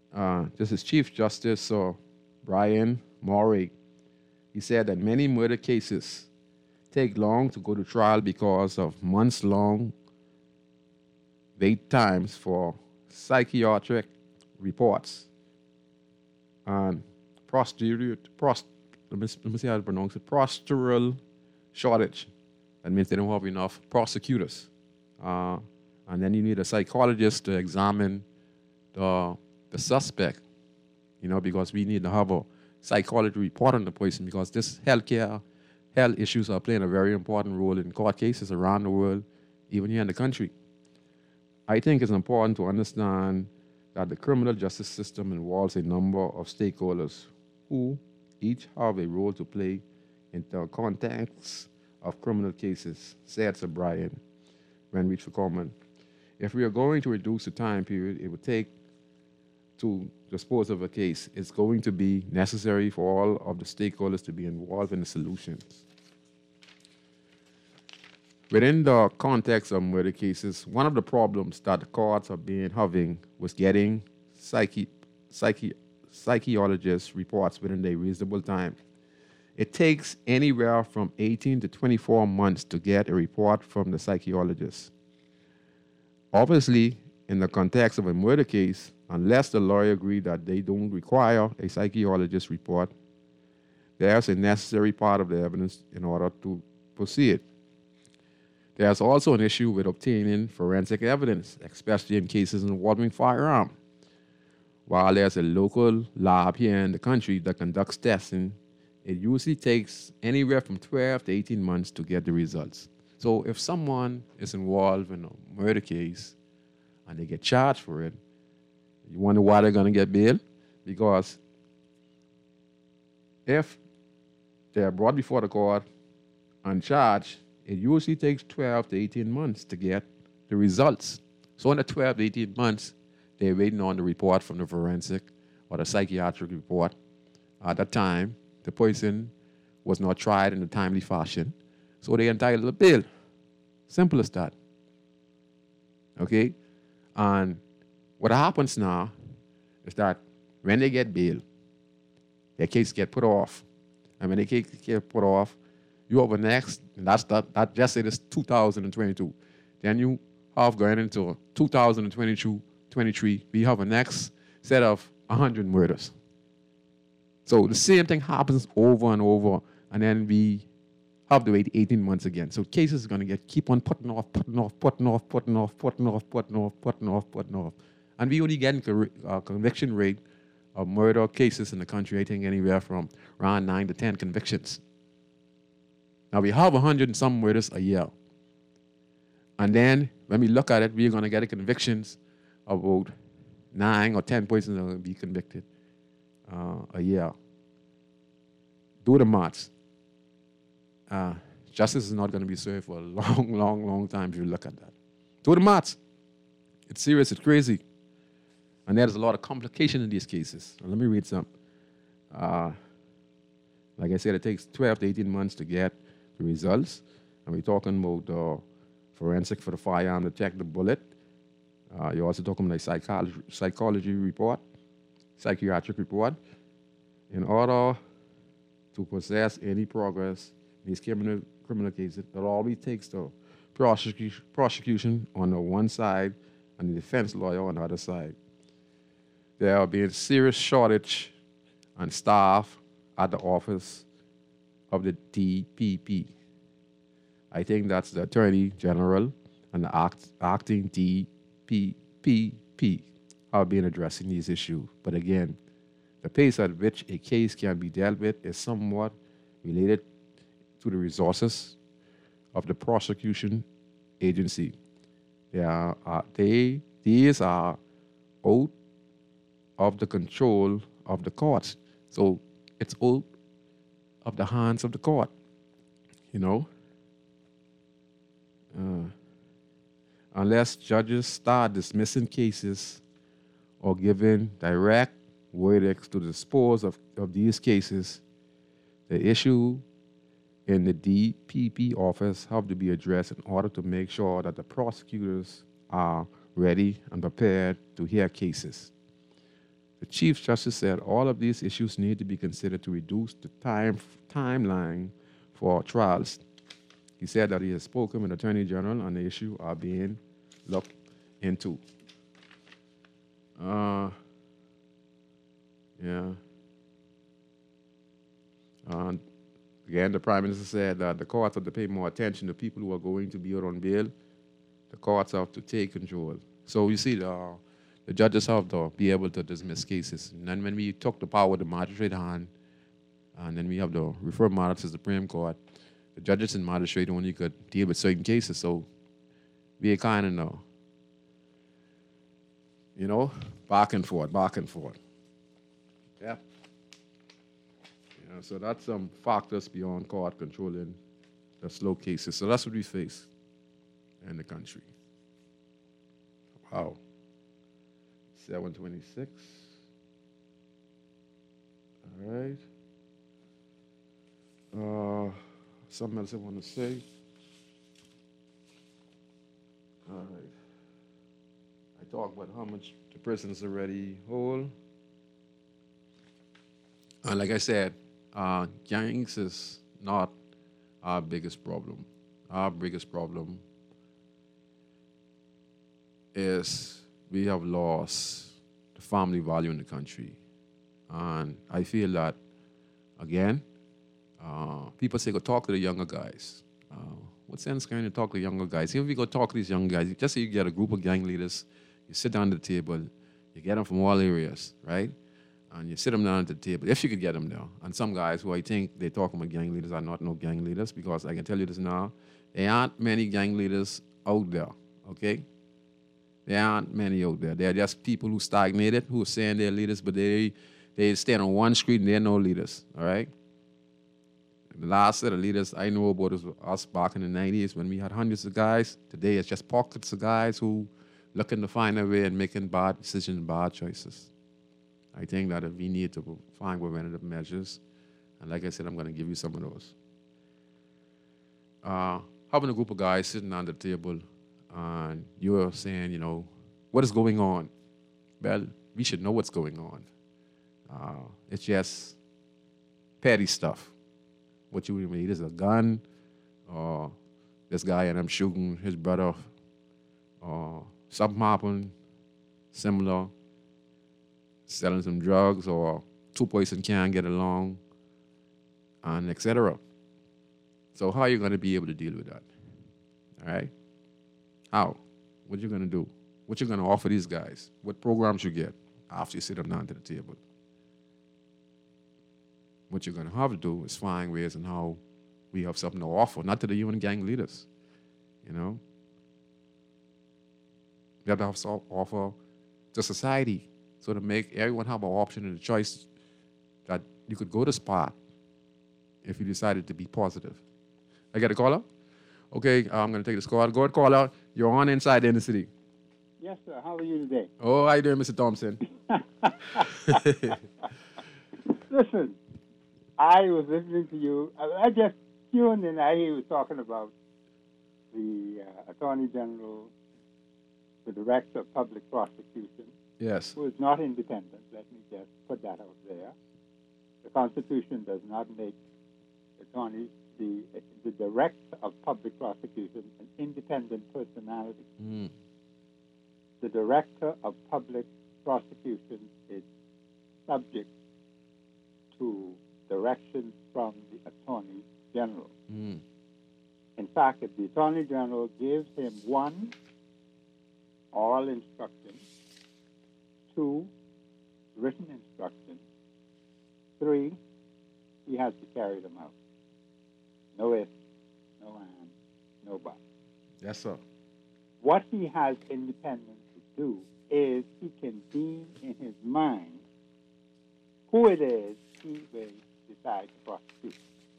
this is Chief Justice Brian Murray. He said that many murder cases take long to go to trial because of months-long wait times for psychiatric reports and let me see how to pronounce it, procedural shortage. That means they don't have enough prosecutors. And then you need a psychologist to examine the suspect, because we need to have a psychology report on the person, because this health issues are playing a very important role in court cases around the world, even here in the country. I think it's important to understand that the criminal justice system involves a number of stakeholders who each have a role to play in the context of criminal cases, said Sir Brian when reached for comment. If we are going to reduce the time period it would take to dispose of a case, it's going to be necessary for all of the stakeholders to be involved in the solutions. Within the context of murder cases, one of the problems that the courts have been having was getting psychologist reports within a reasonable time. It takes anywhere from 18 to 24 months to get a report from the psychologist. Obviously, in the context of a murder case, unless the lawyer agrees that they don't require a psychologist report, there's a necessary part of the evidence in order to proceed. There's also an issue with obtaining forensic evidence, especially in cases involving firearms. While there's a local lab here in the country that conducts testing, it usually takes anywhere from 12 to 18 months to get the results. So if someone is involved in a murder case and they get charged for it, you wonder why they're going to get bail? Because if they're brought before the court and charged, it usually takes 12 to 18 months to get the results. So in the 12 to 18 months, they're waiting on the report from the forensic or the psychiatric report. At that time, the person was not tried in a timely fashion, so they're entitled to bail. Simple as that. Okay? And what happens now is that when they get bail, their case get put off. And when their case get put off, you have a next, and that just say this 2022. Then you have going into 2022, 23, we have a next set of 100 murders. So the same thing happens over and over, and then we have to wait 18 months again. So cases are going to keep on putting off. And we only get a conviction rate of murder cases in the country, I think anywhere from around 9 to 10 convictions. Now we have 100 and some murders a year. And then when we look at it, we're going to get convictions of about 9 or 10 persons that will be convicted a year. Do the maths. Justice is not going to be served for a long time if you look at that. Do the maths. It's serious, it's crazy. And there's a lot of complication in these cases. Now, let me read some. Like I said, it takes 12 to 18 months to get the results. And we're talking about forensic for the firearm to check the bullet. You're also talking about a psychology report, psychiatric report. In order to possess any progress in these criminal cases, it always takes the prosecution on the one side and the defense lawyer on the other side. There have been serious shortage on staff at the office of the DPP. I think that's the Attorney General and the acting DPP have been addressing these issues. But again, the pace at which a case can be dealt with is somewhat related to the resources of the prosecution agency. These are out of the control of the courts. So it's out of the hands of the court, Unless judges start dismissing cases or giving direct verdicts to dispose of these cases, the issue in the DPP office have to be addressed in order to make sure that the prosecutors are ready and prepared to hear cases. The Chief Justice said all of these issues need to be considered to reduce the timeline for trials. He said that he has spoken with the Attorney General and the issue are being looked into. Yeah. Again, the Prime Minister said that the courts have to pay more attention to people who are going to be out on bail. The courts have to take control. So you see, the judges have to be able to dismiss cases. And then when we took the power of the magistrate hand, and then we have the refer matter to the Supreme Court, the judges and magistrate only could deal with certain cases. So we kind of know, back and forth. Yeah. So that's some factors beyond court controlling the slow cases. So that's what we face in the country. Wow. 7:26. All right. Something else I want to say. All right. I talked about how much the prisons already hold. And like I said, gangs is not our biggest problem. Our biggest problem is we have lost the family value in the country. And I feel that, again, people say go talk to the younger guys. What sense can you talk to younger guys? If we go talk to these young guys, just say you get a group of gang leaders, you sit down at the table, you get them from all areas, right? And you sit them down at the table, if you could get them there. And some guys who I think they're talking about gang leaders are not no gang leaders, because I can tell you this now, there aren't many gang leaders out there, okay? There aren't many out there. They're just people who stagnated, who are saying they're leaders, but they stand on one street and they're no leaders, all right? The last set of leaders I know about was us back in the 90s when we had hundreds of guys. Today it's just pockets of guys who looking to find a way and making bad decisions, bad choices. I think that we need to find preventative measures. And like I said, I'm going to give you some of those. Having a group of guys sitting on the table and you're saying, what is going on? Well, we should know what's going on. It's just petty stuff. What you need is a gun, or this guy and I'm shooting his brother, or something happened similar, selling some drugs, or two persons can't get along, and etc. So how are you going to be able to deal with that? All right? How? What are you going to do? What you going to offer these guys? What programs you get after you sit them down to the table? What you're going to have to do is find ways on how we have something to offer, not to the UN gang leaders, We have to have to offer to society, so to make everyone have an option and a choice that you could go to SPOT if you decided to be positive. I get a caller? Okay, I'm going to take this call. Go ahead, caller. You're on Inside the Inner City. Yes, sir. How are you today? Oh, how you doing, Mr. Thompson? Listen, I was listening to you. I just tuned in. I hear you talking about the Attorney General, the Director of Public Prosecution. Yes. Who is not independent. Let me just put that out there. The Constitution does not make the Director of Public Prosecution an independent personality. Mm. The Director of Public Prosecution is subject to directions from the Attorney General. Mm. In fact, if the Attorney General gives him 1, oral instruction, 2, written instruction, 3, he has to carry them out. No ifs, no ands, no buts. Yes, sir. What he has independence to do is he can deem in his mind who it is he will decide to prosecute.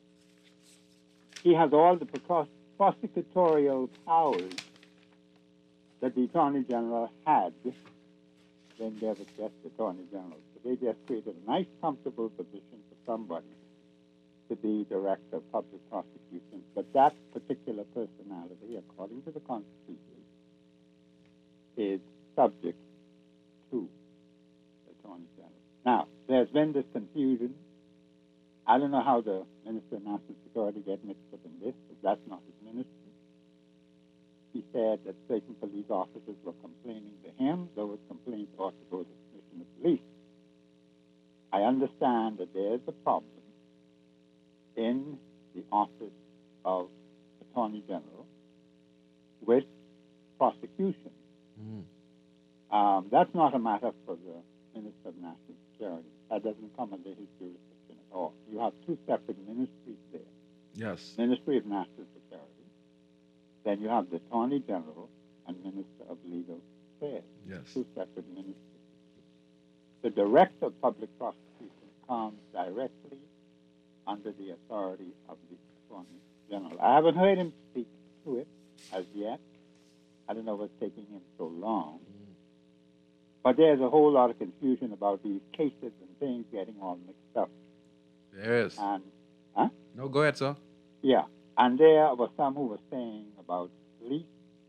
He has all the prosecutorial powers that the Attorney General had when they were just Attorney General. So they just created a nice, comfortable position for somebody to be Director of Public Prosecution. But that particular personality, according to the Constitution, is subject to the Attorney General. Now, there's been this confusion. I don't know how the Minister of National Security get mixed up in this, but that's not his ministry. He said that certain police officers were complaining to him. Those complaints ought to go to the Commissioner of Police. I understand that there's a problem in the Office of Attorney General with prosecution. That's not a matter for the Minister of National Security. That doesn't come under his jurisdiction at all. You have two separate ministries there. Yes. Ministry of National Security. Then you have the Attorney General and Minister of Legal Affairs. Yes. Two separate ministries. The Director of Public Prosecution comes directly under the authority of the Attorney General. I haven't heard him speak to it as yet. I don't know what's taking him so long. But there's a whole lot of confusion about these cases and things getting all mixed up. There is. And, No, go ahead, sir. yeah. And there were some who were saying about police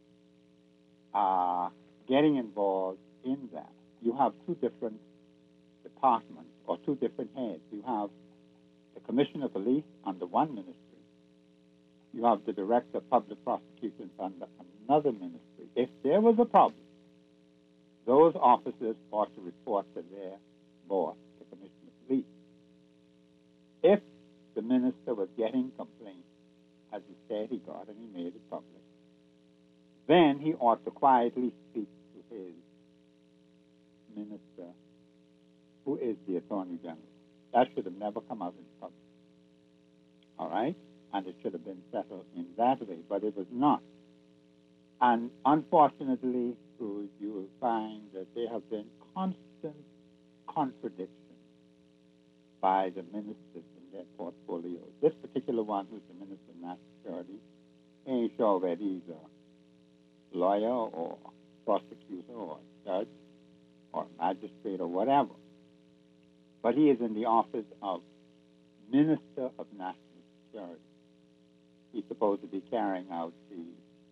getting involved in that. You have two different departments or two different heads. You have the Commissioner of Police under one ministry. You have the Director of Public Prosecutions under another ministry. If there was a problem, those officers ought to report to their boss, the Commissioner of Police. If the minister was getting complaints, as he said he got, and he made it public, then he ought to quietly speak to his minister, who is the Attorney General. That should have never come out in public. All right? And it should have been settled in that way, but it was not. And unfortunately, you will find that there have been constant contradictions by the ministers in their portfolios. This particular one, who's the Minister of National Security, ain't sure whether he's a lawyer or prosecutor or judge or magistrate or whatever. But he is in the office of Minister of National Security. He's supposed to be carrying out the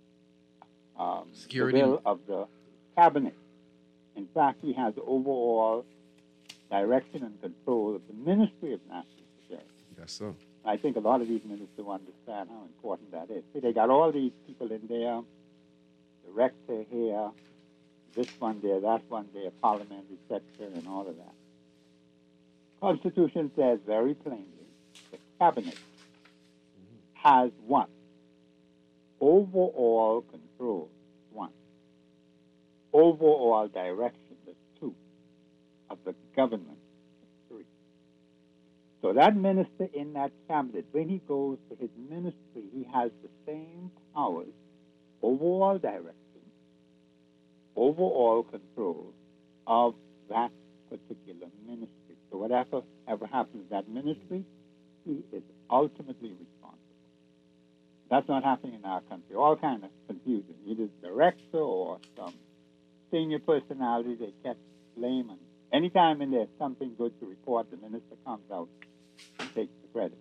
will of the cabinet. In fact, he has overall direction and control of the Ministry of National Security. Yes, sir. I think a lot of these ministers understand how important that is. See, they got all these people in there, director here, this one there, that one there, parliamentary secretary, and all of that. Constitution says very plainly, the cabinet has what? Overall control, one. Overall direction, that's two. Of the government, three. So that minister in that cabinet, when he goes to his ministry, he has the same powers, overall direction, overall control of that particular ministry. So whatever ever happens to that ministry, he is ultimately responsible. That's not happening in our country. All kind of confusion. Either director or some senior personality, they catch blame. And anytime when there's something good to report, the minister comes out and takes the credit.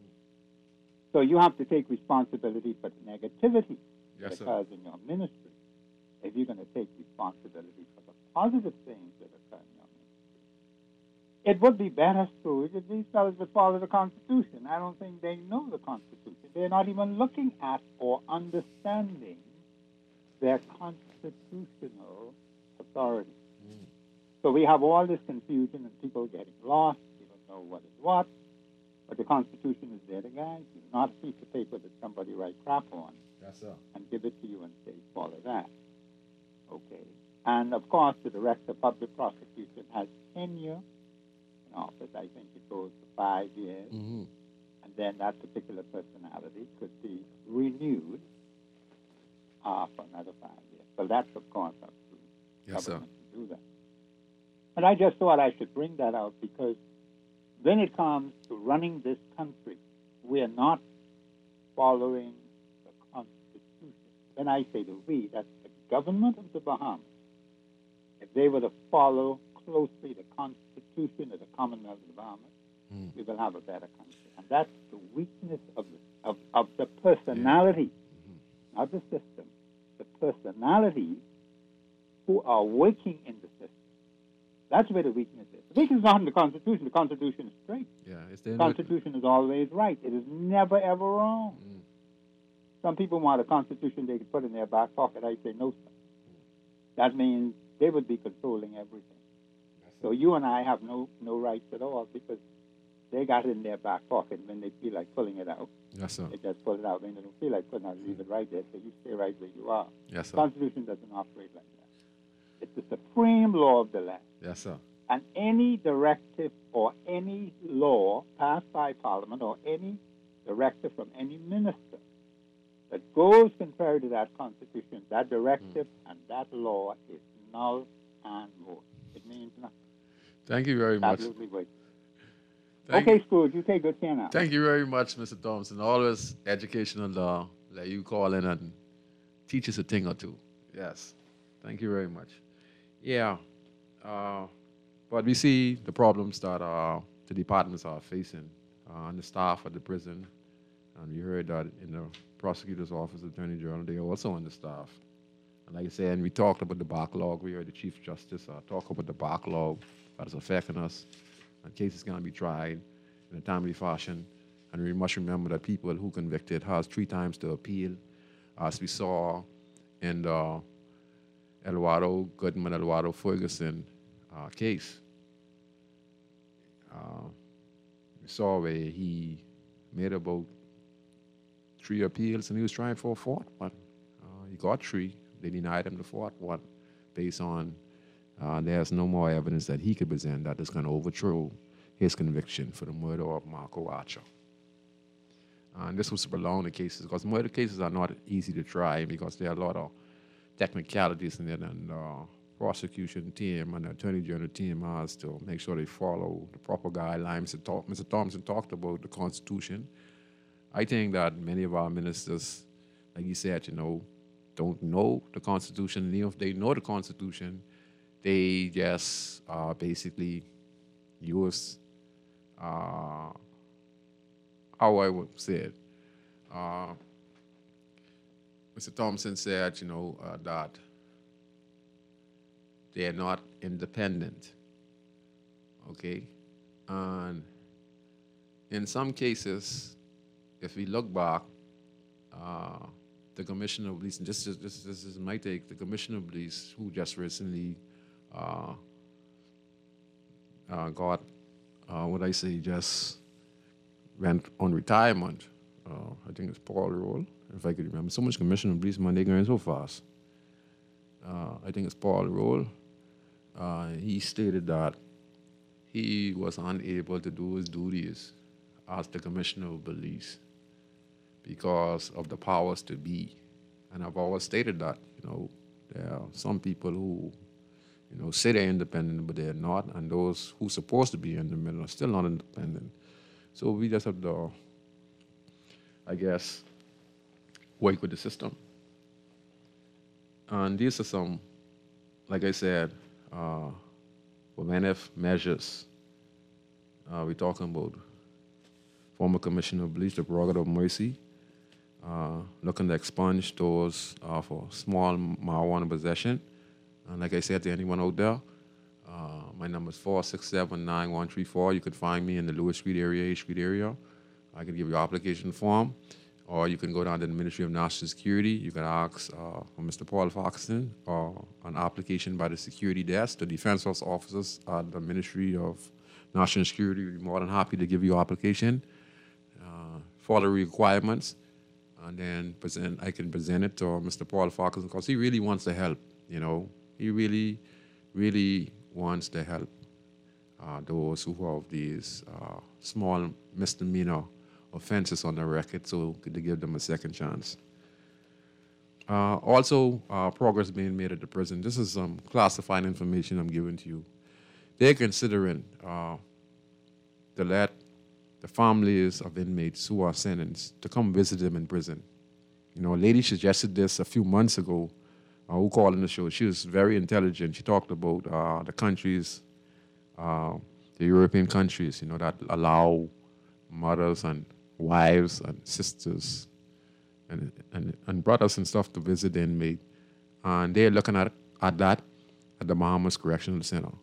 So you have to take responsibility for the negativity. Yes, because in your ministry, if you're going to take responsibility for the positive things that occur in your ministry, it would be better, Scrooge, if these fellows would follow the Constitution. I don't think they know the Constitution. They're not even looking at or understanding their constitutional authority. So we have all this confusion and people getting lost. You don't know what is what. But the Constitution is there to guide you, not a piece of paper that somebody writes crap on and give it to you and say, follow that. Okay. And, of course, the Director of Public Prosecution has tenure in office. I think it goes for 5 years. And then that particular personality could be renewed for another 5 years. So that's, of course, up to government to do that. But I just thought I should bring that out because when it comes to running this country, we are not following the Constitution. When I say the we, that's the government of the Bahamas. If they were to follow closely the Constitution of the Commonwealth of the Bahamas, we will have a better country. And that's the weakness of the personality, not the system, the personalities who are working in the system. That's where the weakness is. The weakness is not in the Constitution. The Constitution is straight. Yeah, it's the Constitution is always right. It is never, ever wrong. Some people want a Constitution they could put in their back pocket. I say no, sir. That means they would be controlling everything. So you and I have no rights at all because they got it in their back pocket. When they feel like pulling it out, yes, sir. They just pull it out. When they don't feel like putting it out, leave it right there. So you stay right where you are. Yes, sir. The Constitution doesn't operate like that. It's the supreme law of the land. Yes, sir. And any directive or any law passed by Parliament or any directive from any minister that goes contrary to that Constitution, that directive and that law is null and void. It means nothing. Thank you very much. Absolutely right. Okay, Scrooge, you take good care now. Thank you very much, Mr. Thompson. Always educational law that you call in and teach us a thing or two. Yes. Thank you very much. Yeah. But we see the problems that the departments are facing and the staff at the prison. And we heard that in the prosecutor's office, Attorney General, they are also understaffed. And like I said, and we talked about the backlog. We heard the Chief Justice talk about the backlog that is affecting us. And cases can be tried in a timely fashion. And we must remember that people who convicted has 3 times to appeal, as we saw in the Goodman Ferguson case. We saw where he made about 3 appeals and he was trying for a 4th one. He got 3. They denied him the 4th one based on there's no more evidence that he could present that is going to overthrow his conviction for the murder of Marco Archer. And this was to prolong the cases because murder cases are not easy to try because there are a lot of technicalities in it, and the prosecution team and the Attorney General team has to make sure they follow the proper guidelines. Mr. Thompson talked about the Constitution. I think that many of our ministers, like you said, don't know the Constitution. And even if they know the Constitution, they just basically use, how I would say it. Mr. Thompson said, that they are not independent, okay? And in some cases, if we look back, the Commissioner of Police, and this is my take, the Commissioner of Police, who just recently got, just went on retirement. I think it's Paul Roll, if I could remember. So much Commissioner of Police money going so fast. I think it's Paul Roll. He stated that he was unable to do his duties as the Commissioner of Police because of the powers to be. And I've always stated that, there are some people who, say they're independent, but they're not, and those who are supposed to be independent are still not independent. So we just have to, I guess, work with the system. And these are some, like I said, preventive measures. We're talking about former Commissioner of Police, the prerogative of mercy, looking to expunge those for small marijuana possession. And like I said to anyone out there, my number is 467-9134. You can find me in the Lewis Street area, H Street area. I can give you an application form, or you can go down to the Ministry of National Security. You can ask for Mr. Paul Foxton, or an application by the security desk. The defense officers at the Ministry of National Security will be more than happy to give you an application, follow the requirements, and then I can present it to Mr. Paul Foxton because he really wants to help. He really, really wants to help those who have these small misdemeanor offenses on the record, so to give them a second chance. Also, progress being made at the prison. This is some classified information I'm giving to you. They're considering to let the families of inmates who are sentenced to come visit them in prison. A lady suggested this a few months ago, who called in the show. She was very intelligent. She talked about the countries, the European countries, that allow mothers and wives and sisters and brothers and stuff to visit the inmate. And they're looking at that at the Bahamas Correctional Center.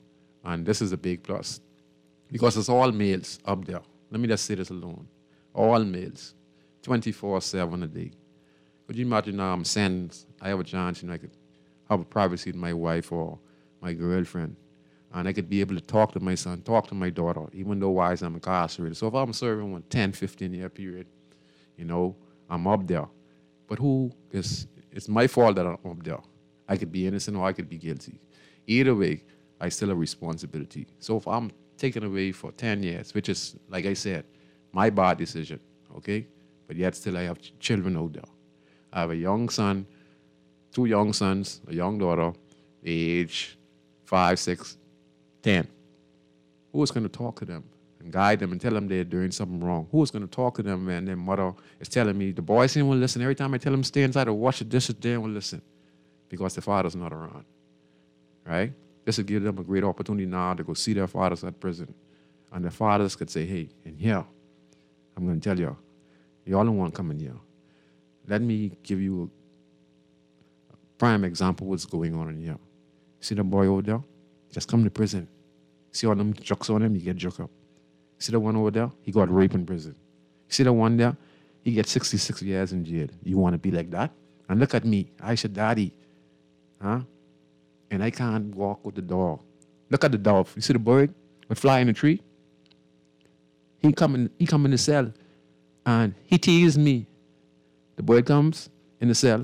And this is a big plus because it's all males up there. Let me just say this alone. All males, 24/7 a day. Could you imagine I have a chance, I could have a privacy with my wife or my girlfriend, and I could be able to talk to my son, talk to my daughter, even though I'm incarcerated. So if I'm serving a 10, 15-year period, I'm up there. But it's my fault that I'm up there. I could be innocent or I could be guilty. Either way, I still have responsibility. So if I'm taken away for 10 years, which is, like I said, my bad decision, okay? But yet still I have children out there. I have a young son, 2 young sons, a young daughter, age 5, 6, 10. Who is going to talk to them and guide them and tell them they're doing something wrong? Who is going to talk to them when their mother is telling me, the boys ain't will listen. Every time I tell them stay inside or wash the dishes, they won't listen because the father's not around, right? This will give them a great opportunity now to go see their fathers at prison. And the fathers could say, hey, in here, I'm going to tell you, y'all don't want to come in here. Let me give you a prime example of what's going on in here. See the boy over there? Just come to prison. See all them jokes on him, he get joked up. See the one over there? He got raped in prison. See the one there? He gets 66 years in jail. You want to be like that? And look at me. I said, Daddy. Huh? And I can't walk with the dog. Look at the dove. You see the bird that fly in the tree? He come in the cell and he teased me. The bird comes in the cell,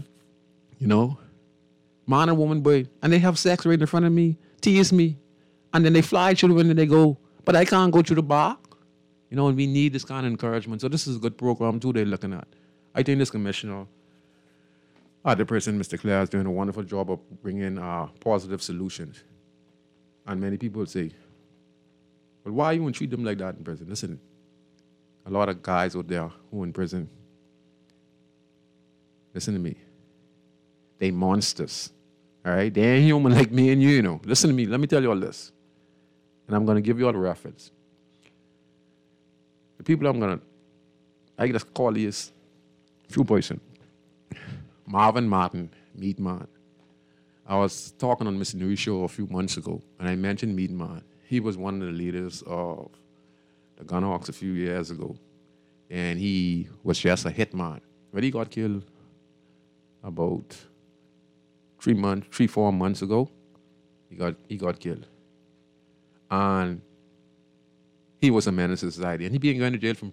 man and woman bird, and they have sex right in front of me, tease me, and then they fly through the window and they go, but I can't go through the bar. And we need this kind of encouragement. So this is a good program too they're looking at. I think this commissioner at the prison, Mr. Clare, is doing a wonderful job of bringing positive solutions. And many people say, well, why you won't treat them like that in prison? Listen, a lot of guys out there who are in prison, listen to me, they monsters, all right? They ain't human like me and you, Listen to me, let me tell you all this. And I'm going to give you all the reference. The people I just call these few person. Marvin Martin, Meat Man. I was talking on Mr. News show a few months ago, and I mentioned Meat Man. He was one of the leaders of the Gunhawks a few years ago, and he was just a hitman. But he got killed about 3-4 months ago. He got killed, and he was a menace to society. And he been going to jail from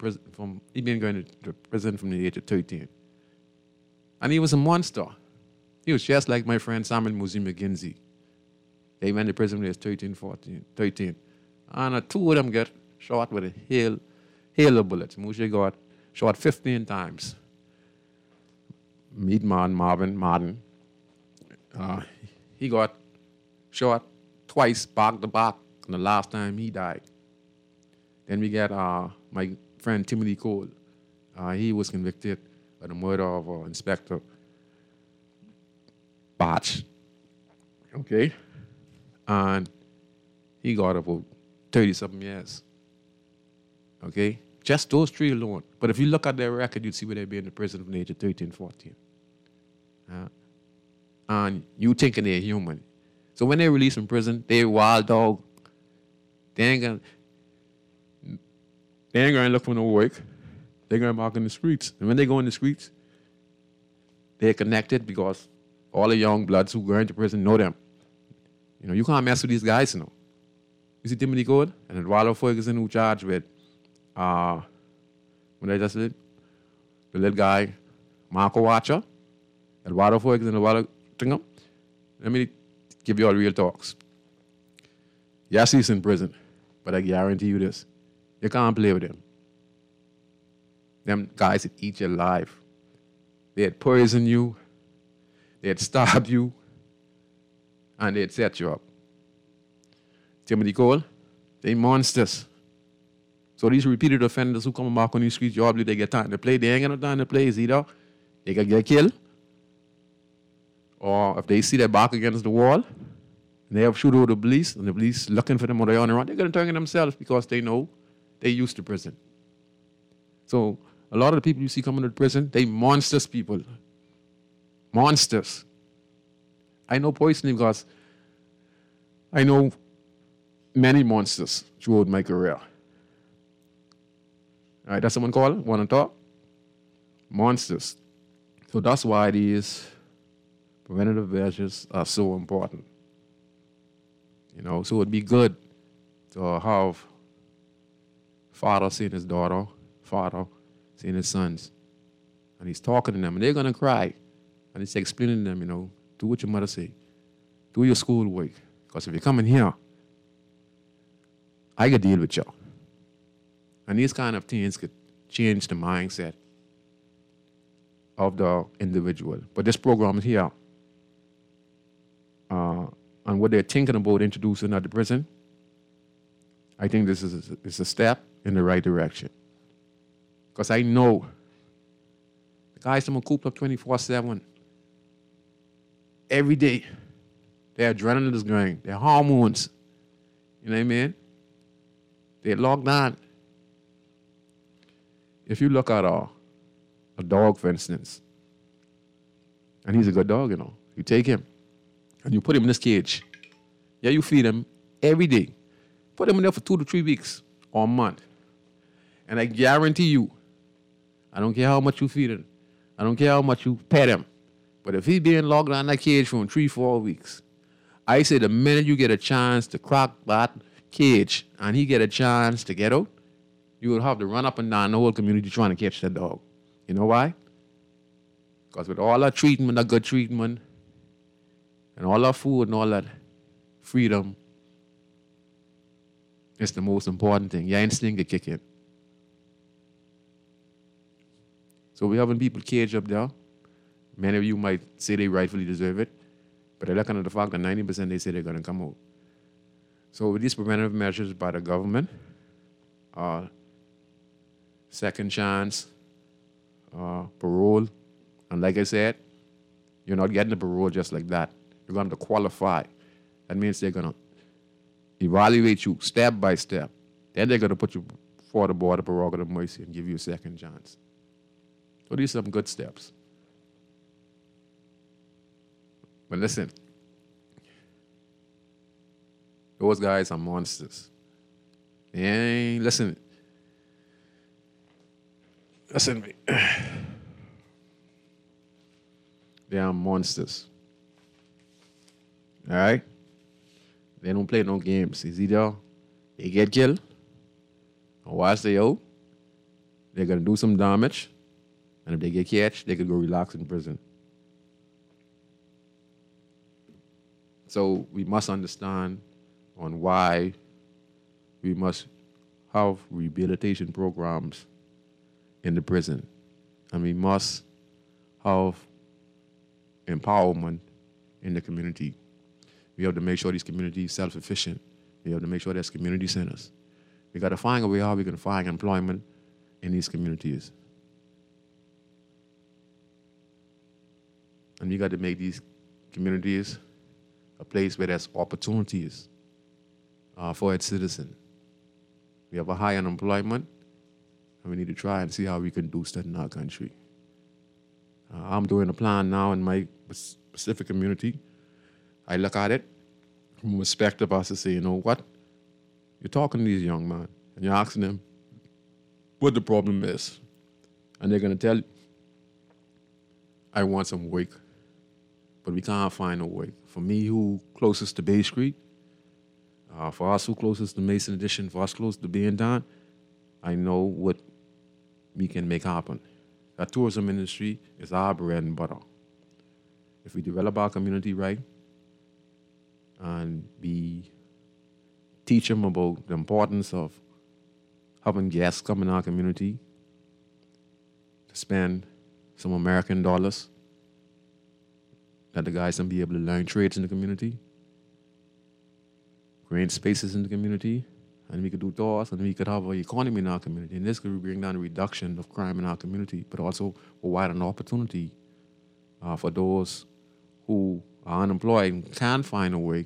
the age of 13. And he was a monster. He was just like my friend Samuel Muzi McGinsey. They went to prison when they was 13. And 2 of them got shot with a hail of bullets. Muzi got shot 15 times. Meat Man, Marvin Martin, he got shot twice, back to back, and the last time he died. Then we got my friend Timothy Cole. He was convicted by the murder of Inspector Batch. Okay? And he got about 30-something years. Okay? Just those 3 alone. But if you look at their record, you'd see where they've been in prison from the age of 13, 14. And you thinking they're human. So when they release from prison, they're wild dog. They ain't gonna look for no work. They're going to walk in the streets. And when they go in the streets, they're connected because all the young bloods who go into prison know them. You can't mess with these guys, You see Timothy Cole and Eduardo Ferguson, who charged with, what I just said, the little guy, Marco Watcher, Eduardo Ferguson, Eduardo Tringham. Let me give you all real talks. Yes, he's in prison, but I guarantee you this. You can't play with him. Them guys that eat your life. They'd poison you, they'd stab you, and they'd set you up. Timothy Cole, they monsters. So these repeated offenders who come back on these streets, you believe they get time to play. They ain't got no time to play. It's either they can get killed, or if they see their back against the wall, and they have shoot over the police, and the police looking for them or they're on the run, they're going to turn on themselves because they know they're used to prison. So a lot of the people you see coming to prison, they monsters people. Monsters. I know personally because I know many monsters throughout my career. All right, that's someone call it? Want to talk? Monsters. So that's why these preventative measures are so important. You know, so it'd be good to have father seeing his daughter, father seeing his sons, and he's talking to them, and they're going to cry. And he's explaining to them, you know, do what your mother say. Do your schoolwork. Because if you're coming here, I could deal with you. And these kind of things could change the mindset of the individual. But this program here, and what they're thinking about introducing at the prison, I think this is a step in the right direction. Because I know the guys that are cooped up 24/7, every day, their adrenaline is going, their hormones, you know what I mean? They're locked down. If you look at a dog, for instance, and he's a good dog, you know, you take him and you put him in this cage. Yeah, you feed him every day. Put him in there for 2 to 3 weeks or a month. And I guarantee you, I don't care how much you feed him, I don't care how much you pet him, but if he's being locked down in that cage for 3-4 weeks, I say the minute you get a chance to crack that cage and he get a chance to get out, you will have to run up and down the whole community trying to catch that dog. You know why? Because with all that treatment, that good treatment, and all that food and all that freedom, it's the most important thing. Your instinct to kick in. So we're having people caged up there. Many of you might say they rightfully deserve it, but they're looking at the fact that 90% they say they're going to come out. So with these preventive measures by the government, second chance, parole, and like I said, you're not getting the parole just like that. You're going to qualify. That means they're going to evaluate you step by step. Then they're going to put you before the board of prerogative mercy and give you a second chance. So these are some good steps. But listen, those guys are monsters. They ain't, listen to me. They are monsters. All right? They don't play no games. It's either they get killed, or whilst they out, they're going to do some damage, and if they get catch, they could go relax in prison. So we must understand on why we must have rehabilitation programs in the prison. And we must have empowerment in the community. We have to make sure these communities are self-sufficient. We have to make sure there's community centers. We got to find a way how we can find employment in these communities. And we got to make these communities a place where there's opportunities for its citizens. We have a high unemployment, and we need to try and see how we can boost it in our country. I'm doing a plan now in my specific community. I look at it from a perspective as to say, you know what? You're talking to these young men, and you're asking them what the problem is. And they're going to tell you, I want some work, but we can't find no work. For me, who closest to Bay Street, for us who closest to Mason Addition, for us close to being down, I know what we can make happen. The tourism industry is our bread and butter. If we develop our community right and we teach them about the importance of having guests come in our community to spend some American dollars, that the guys can be able to learn trades in the community, create spaces in the community, and we could do doors, and we could have an economy in our community. And this could bring down a reduction of crime in our community, but also provide an opportunity for those who are unemployed and can't find a work.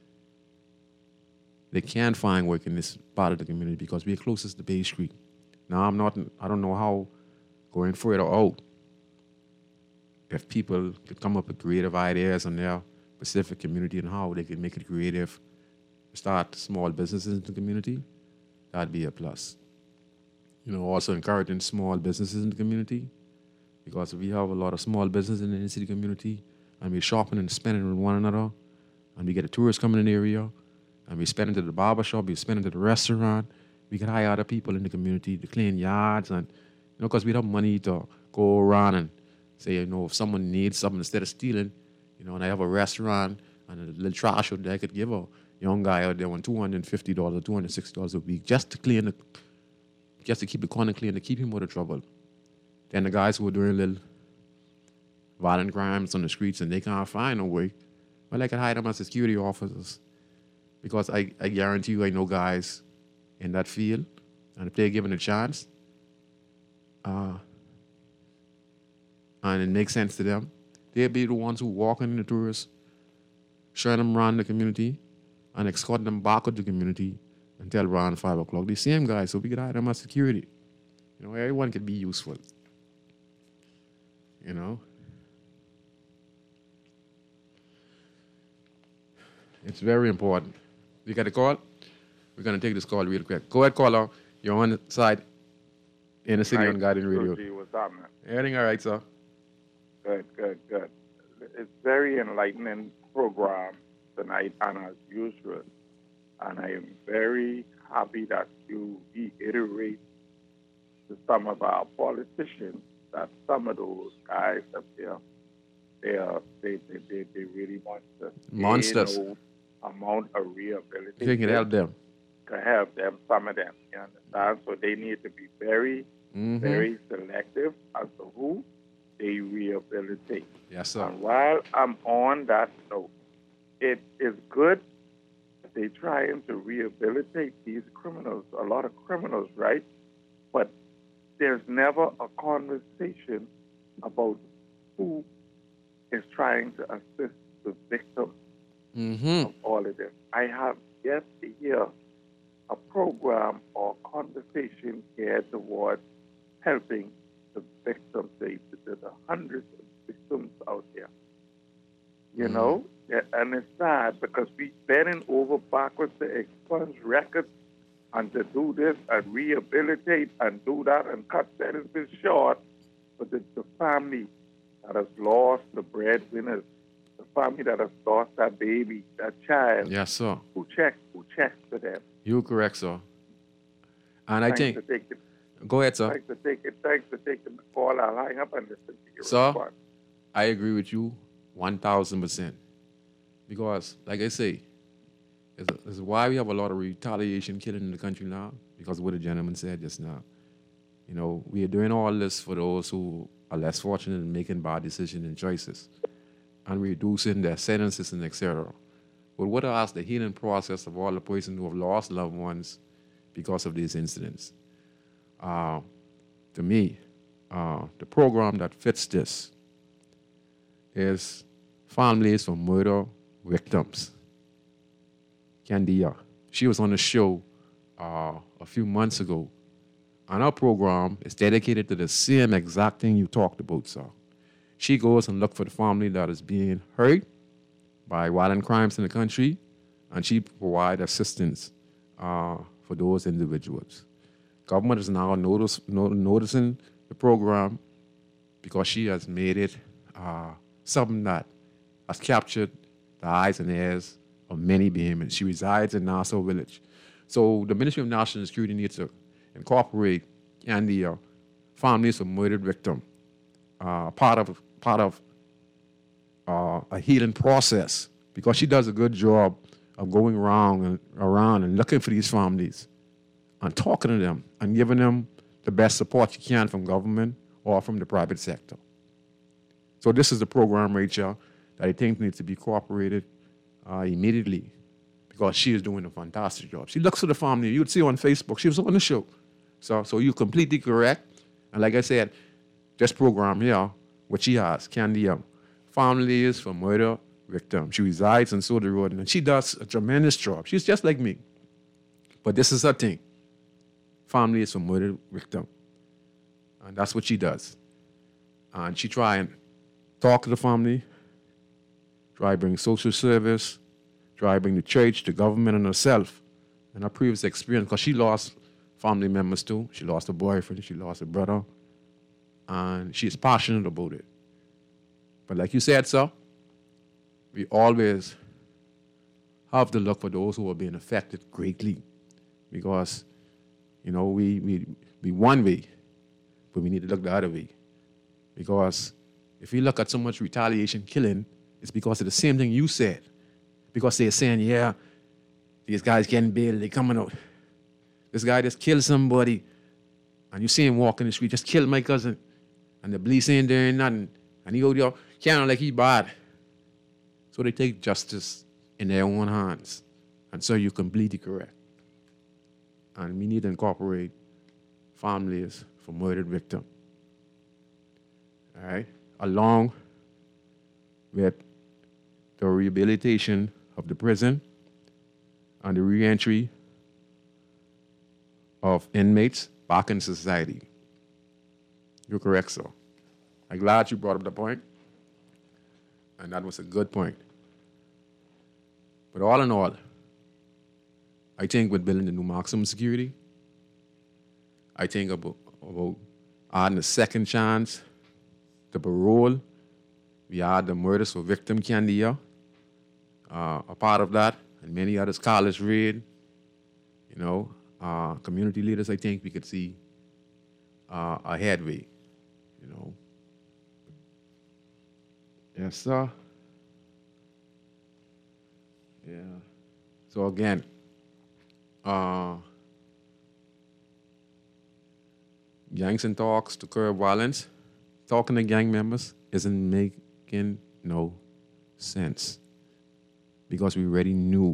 They can't find work in this part of the community because we're closest to Bay Street. Now, I don't know how going further out, if people could come up with creative ideas on their specific community and how they could make it creative start small businesses in the community, that'd be a plus. Also encouraging small businesses in the community, because we have a lot of small businesses in the city community, and we're shopping and spending with one another, and we get the tourists coming in the area, and we spend into the barber shop, we spend into the restaurant, we can hire other people in the community to clean yards, and because we have money to go around and say, if someone needs something, instead of stealing, and I have a restaurant and a little trash out there, I could give a young guy out there $250 or $260 a week just to keep the corner clean, to keep him out of trouble. Then the guys who are doing little violent crimes on the streets and they can't find a way, well, I can hire them as security officers, because I guarantee you I know guys in that field, and if they're given a chance, and it makes sense to them, they'll be the ones who walk in the tourists, showing them around the community, and escort them back to the community until around 5 o'clock. The same guys, so we could hire them as security. Everyone could be useful. It's very important. We got a call? We're going to take this call real quick. Go ahead, caller. You're on the side in the city on Guardian Radio. What's up, man? Everything all right, sir? Good. It's very enlightening program tonight, and as usual, and I am very happy that you reiterate to some of our politicians that some of those guys up there, they really want to monsters amount of rehabilitation. If you can help them. To help them, some of them, you understand? So they need to be very, very selective as to who they rehabilitate. Yes, sir. And while I'm on that note, it is good that they're trying to rehabilitate these criminals, a lot of criminals, right? But there's never a conversation about who is trying to assist the victims of all of this. I have yet to hear a program or conversation geared towards helping the victims. There's hundreds of victims out there. And it's sad because we bending over backwards to expunge records and to do this and rehabilitate and do that and cut sentences short. But the family that has lost the breadwinners, the family that has lost that baby, that child. Yes, sir. Who checks for them? You're correct, sir. And I think... Go ahead, sir. Thanks for taking the call. I'll hang up and listen to your sir, response. I agree with you 1,000%. Because, like I say, this is why we have a lot of retaliation killing in the country now, because of what the gentleman said just now. We are doing all this for those who are less fortunate in making bad decisions and choices, and reducing their sentences and etc. But what else the healing process of all the persons who have lost loved ones because of these incidents? To me, the program that fits this is Families for Murder Victims. Candia, she was on the show a few months ago, and our program is dedicated to the same exact thing you talked about, sir. She goes and looks for the family that is being hurt by violent crimes in the country, and she provides assistance for those individuals. Government is now noticing the program because she has made it something that has captured the eyes and ears of many Bahamians. She resides in Nassau Village. So the Ministry of National Security needs to incorporate the Families of Murdered Victims, part of a healing process, because she does a good job of going around and looking for these families and talking to them and giving them the best support you can from government or from the private sector. So this is the program, Rachel, that I think needs to be cooperated immediately, because she is doing a fantastic job. She looks for the family. You would see her on Facebook. She was on the show. So you're completely correct. And like I said, this program here, what she has, Candy Young, Families for Murder Victims. She resides in Soda Road, and she does a tremendous job. She's just like me. But this is her thing. Families for Murder Victims. And that's what she does. And she try and talk to the family, try bring social service, try to bring the church, the government, and herself, and her previous experience, because she lost family members too. She lost a boyfriend, she lost a brother, and she's passionate about it. But like you said, sir, we always have to look for those who are being affected greatly, because, you know, we one way, but we need to look the other way. Because if you look at so much retaliation killing, it's because of the same thing you said. Because they're saying, yeah, these guys getting bail, they coming out. This guy just killed somebody, and you see him walking the street, just killed my cousin, and the police ain't doing nothing, and he out there carrying like he bad. So they take justice in their own hands. And so you're completely correct. And we need to incorporate families for murdered victims. All right? Along with the rehabilitation of the prison and the reentry of inmates back in society. You're correct, sir. I'm glad you brought up the point. And that was a good point. But all in all, I think with building the new maximum security, I think about adding a second chance, the parole, we add the murders for victim candia, a part of that, and many others, college raid, you know, community leaders, I think we could see a headway, you know. Yes, sir. Yeah. So again, gangs and talks to curb violence, talking to gang members isn't making no sense. Because we already know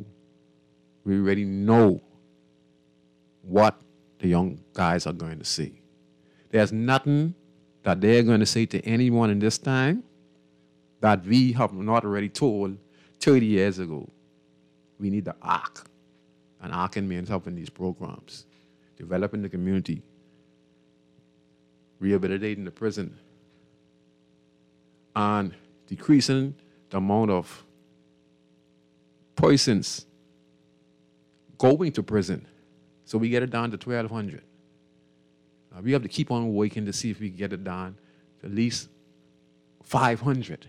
what the young guys are going to say. There's nothing that they're going to say to anyone in this time that we have not already told 30 years ago. We need the ARC. And ARC means helping these programs, developing the community, rehabilitating the prison, and decreasing the amount of persons going to prison. So we get it down to 1,200. We have to keep on working to see if we can get it down to at least 500.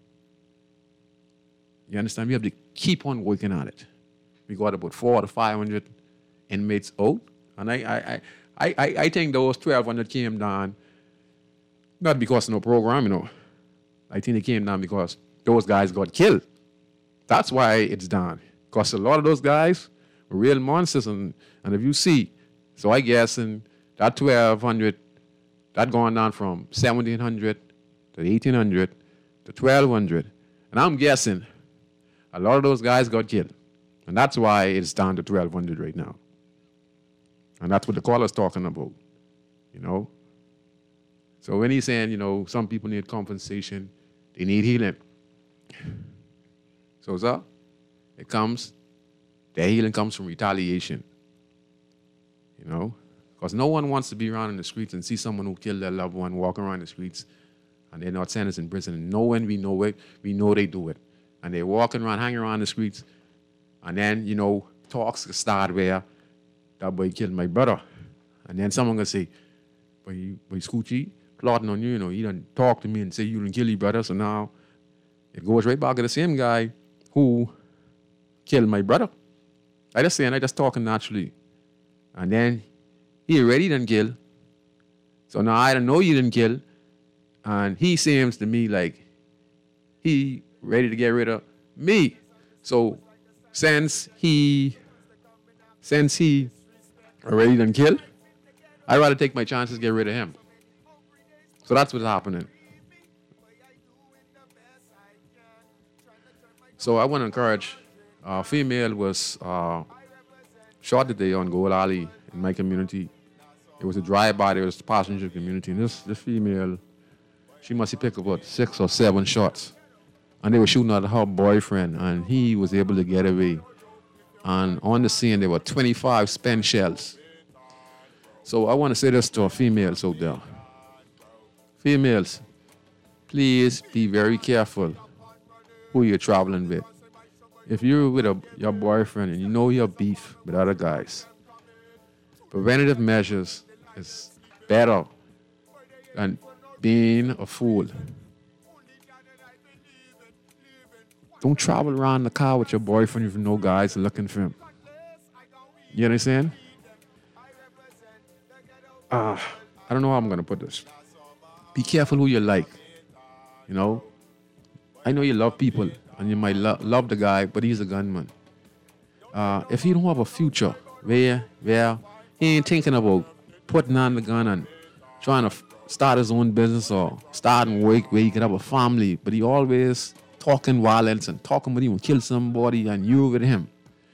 You understand? We have to keep on working on it. We got about 400 to 500 inmates out. And I think those 1,200 came down not because of no program, you know. I think they came down because those guys got killed. That's why it's down. Because a lot of those guys were real monsters. And if you see, so I guess in that 1,200, that going down from 1,700 to 1,800 to 1,200. And I'm guessing a lot of those guys got killed. And that's why it's down to 1,200 right now. And that's what the caller's talking about, you know. So when he's saying, you know, some people need compensation, they need healing. So, sir, their healing comes from retaliation, you know. Because no one wants to be around in the streets and see someone who killed their loved one walk around the streets and they're not sentenced in prison. And knowing we know it, we know they do it. And they're walking around, hanging around the streets. And then, you know, talks start where that boy killed my brother. And then someone gonna say, but Scoochie, plotting on you, you know, he done talk to me and say you done kill your brother. So now it goes right back to the same guy who killed my brother. I just talking naturally. And then he already done kill. So now I don't know you didn't kill. And he seems to me like he ready to get rid of me. So since he already done kill, I'd rather take my chances, get rid of him. So that's what's happening. So I want to encourage, a female was shot today on Gold Alley in my community. It was a drive-by, there was a passenger community. And this female, she must have picked up about 6 or 7 shots. And they were shooting at her boyfriend, and he was able to get away. And on the scene, there were 25 spent shells. So I want to say this to our females out there. Females, please be very careful who you're traveling with. if you're with your boyfriend and you know you have beef with other guys, preventative measures is better than being a fool. Don't travel around in the car with your boyfriend if you know guys are looking for him. You understand? I don't know how I'm going to put this. Be careful who you like. You know? I know you love people and you might love the guy, but he's a gunman. If he don't have a future where he ain't thinking about putting on the gun and trying to start his own business or starting work where he can have a family, but he always talking violence and talking about he will kill somebody and you with him,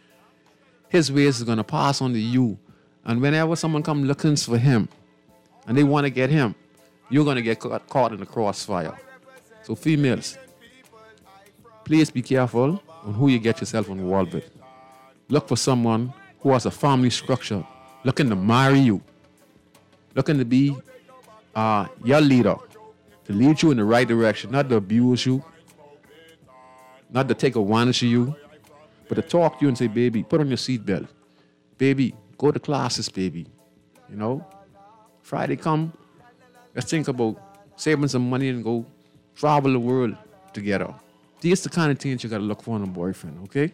his ways is going to pass on to you. And whenever someone comes looking for him and they want to get him, you're going to get caught in the crossfire. So females, please be careful on who you get yourself involved with. Look for someone who has a family structure, looking to marry you, looking to be your leader, to lead you in the right direction, not to abuse you, not to take advantage of you, but to talk to you and say, baby, put on your seatbelt. Baby, go to classes, baby. You know? Friday come, let's think about saving some money and go travel the world together. These are the kind of things you got to look for in a boyfriend, okay?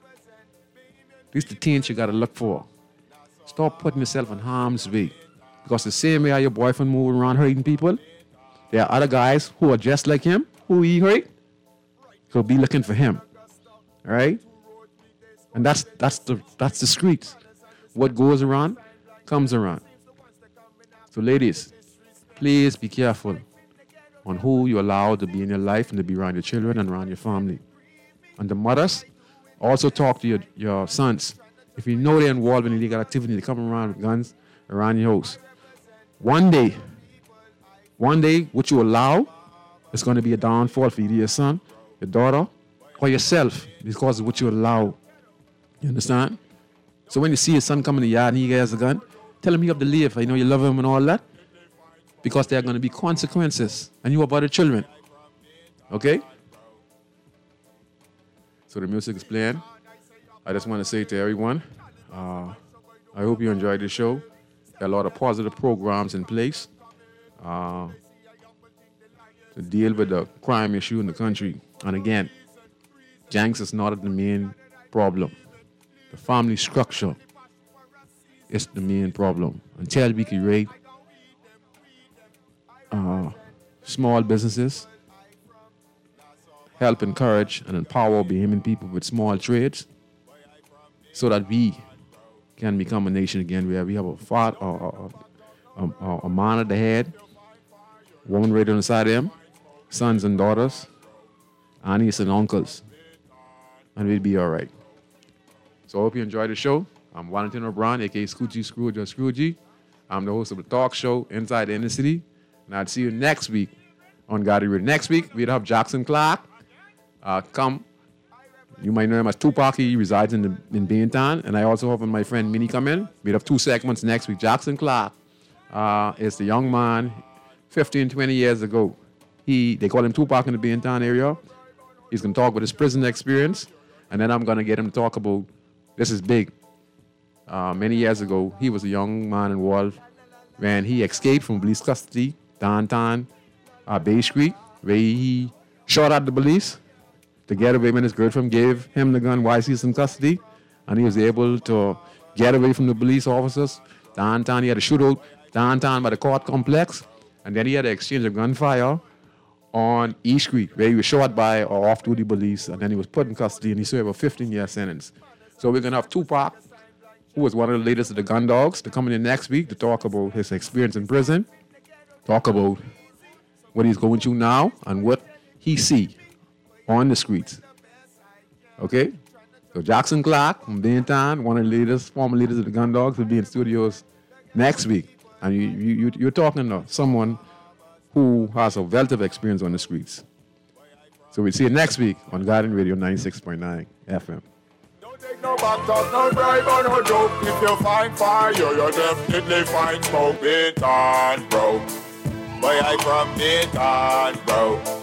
These are the things you got to look for. Stop putting yourself in harm's way. Because the same way your boyfriend moving around hurting people, there are other guys who are just like him, who he hurt. So be looking for him. All right? And that's the streets. What goes around comes around. So ladies, please be careful on who you allow to be in your life and to be around your children and around your family. And the mothers, also talk to your sons. If you know they're involved in illegal activity, they come around with guns around your house. One day, what you allow is going to be a downfall for either your son, your daughter, or yourself because of what you allow. You understand? So when you see your son come in the yard and he has a gun, tell him you have to leave. I know you love him and all that. Because there are going to be consequences. And you have other children. Okay? So the music is playing. I just want to say to everyone, I hope you enjoyed the show. There are a lot of positive programs in place to deal with the crime issue in the country. And again, gangs is not the main problem. The family structure is the main problem. Until we can rate small businesses, help encourage and empower Bahamian people with small trades so that we can become a nation again where we have a man at the head, woman right on the side of them, sons and daughters, aunties and uncles, and we'll be all right. So I hope you enjoyed the show. I'm Wellington O'Brien, a.k.a. Scoochie Scrooge or Scroogey. I'm the host of the talk show Inside the Inner City, and I'll see you next week on Gotti Radio. Next week, we'll have Jackson Clark come. You might know him as Tupac. He resides in Baintown. And I also have my friend Minnie come in. We'll have 2 segments next week. Jackson Clark is the young man 15, 20 years ago. They call him Tupac in the Baintown area. He's going to talk about his prison experience. And then I'm going to get him to talk about, this is big. Many years ago, he was a young man involved when he escaped from police custody downtown Bay Street, where he shot at the police. To get away when his girlfriend gave him the gun while he's in custody. And he was able to get away from the police officers. Downtown, he had a shootout downtown by the court complex. And then he had an exchange of gunfire on East Street, where he was shot by off-duty police. And then he was put in custody and he served a 15-year sentence. So we're going to have Tupac, who was one of the leaders of the Gun Dogs, to come in next week to talk about his experience in prison, talk about what he's going through now and what he see on the streets. Okay? So Jackson Clark from Baintown, one of the leaders, former leaders of the Gun Dogs, will be in studios next week. And you're talking to someone who has a wealth of experience on the streets. So we'll see you next week on Garden Radio 96.9 FM. No back talk, no bribe or no joke. If you find fire, you definitely find smoke. Baintown, bro. Boy, I from Baintown, bro.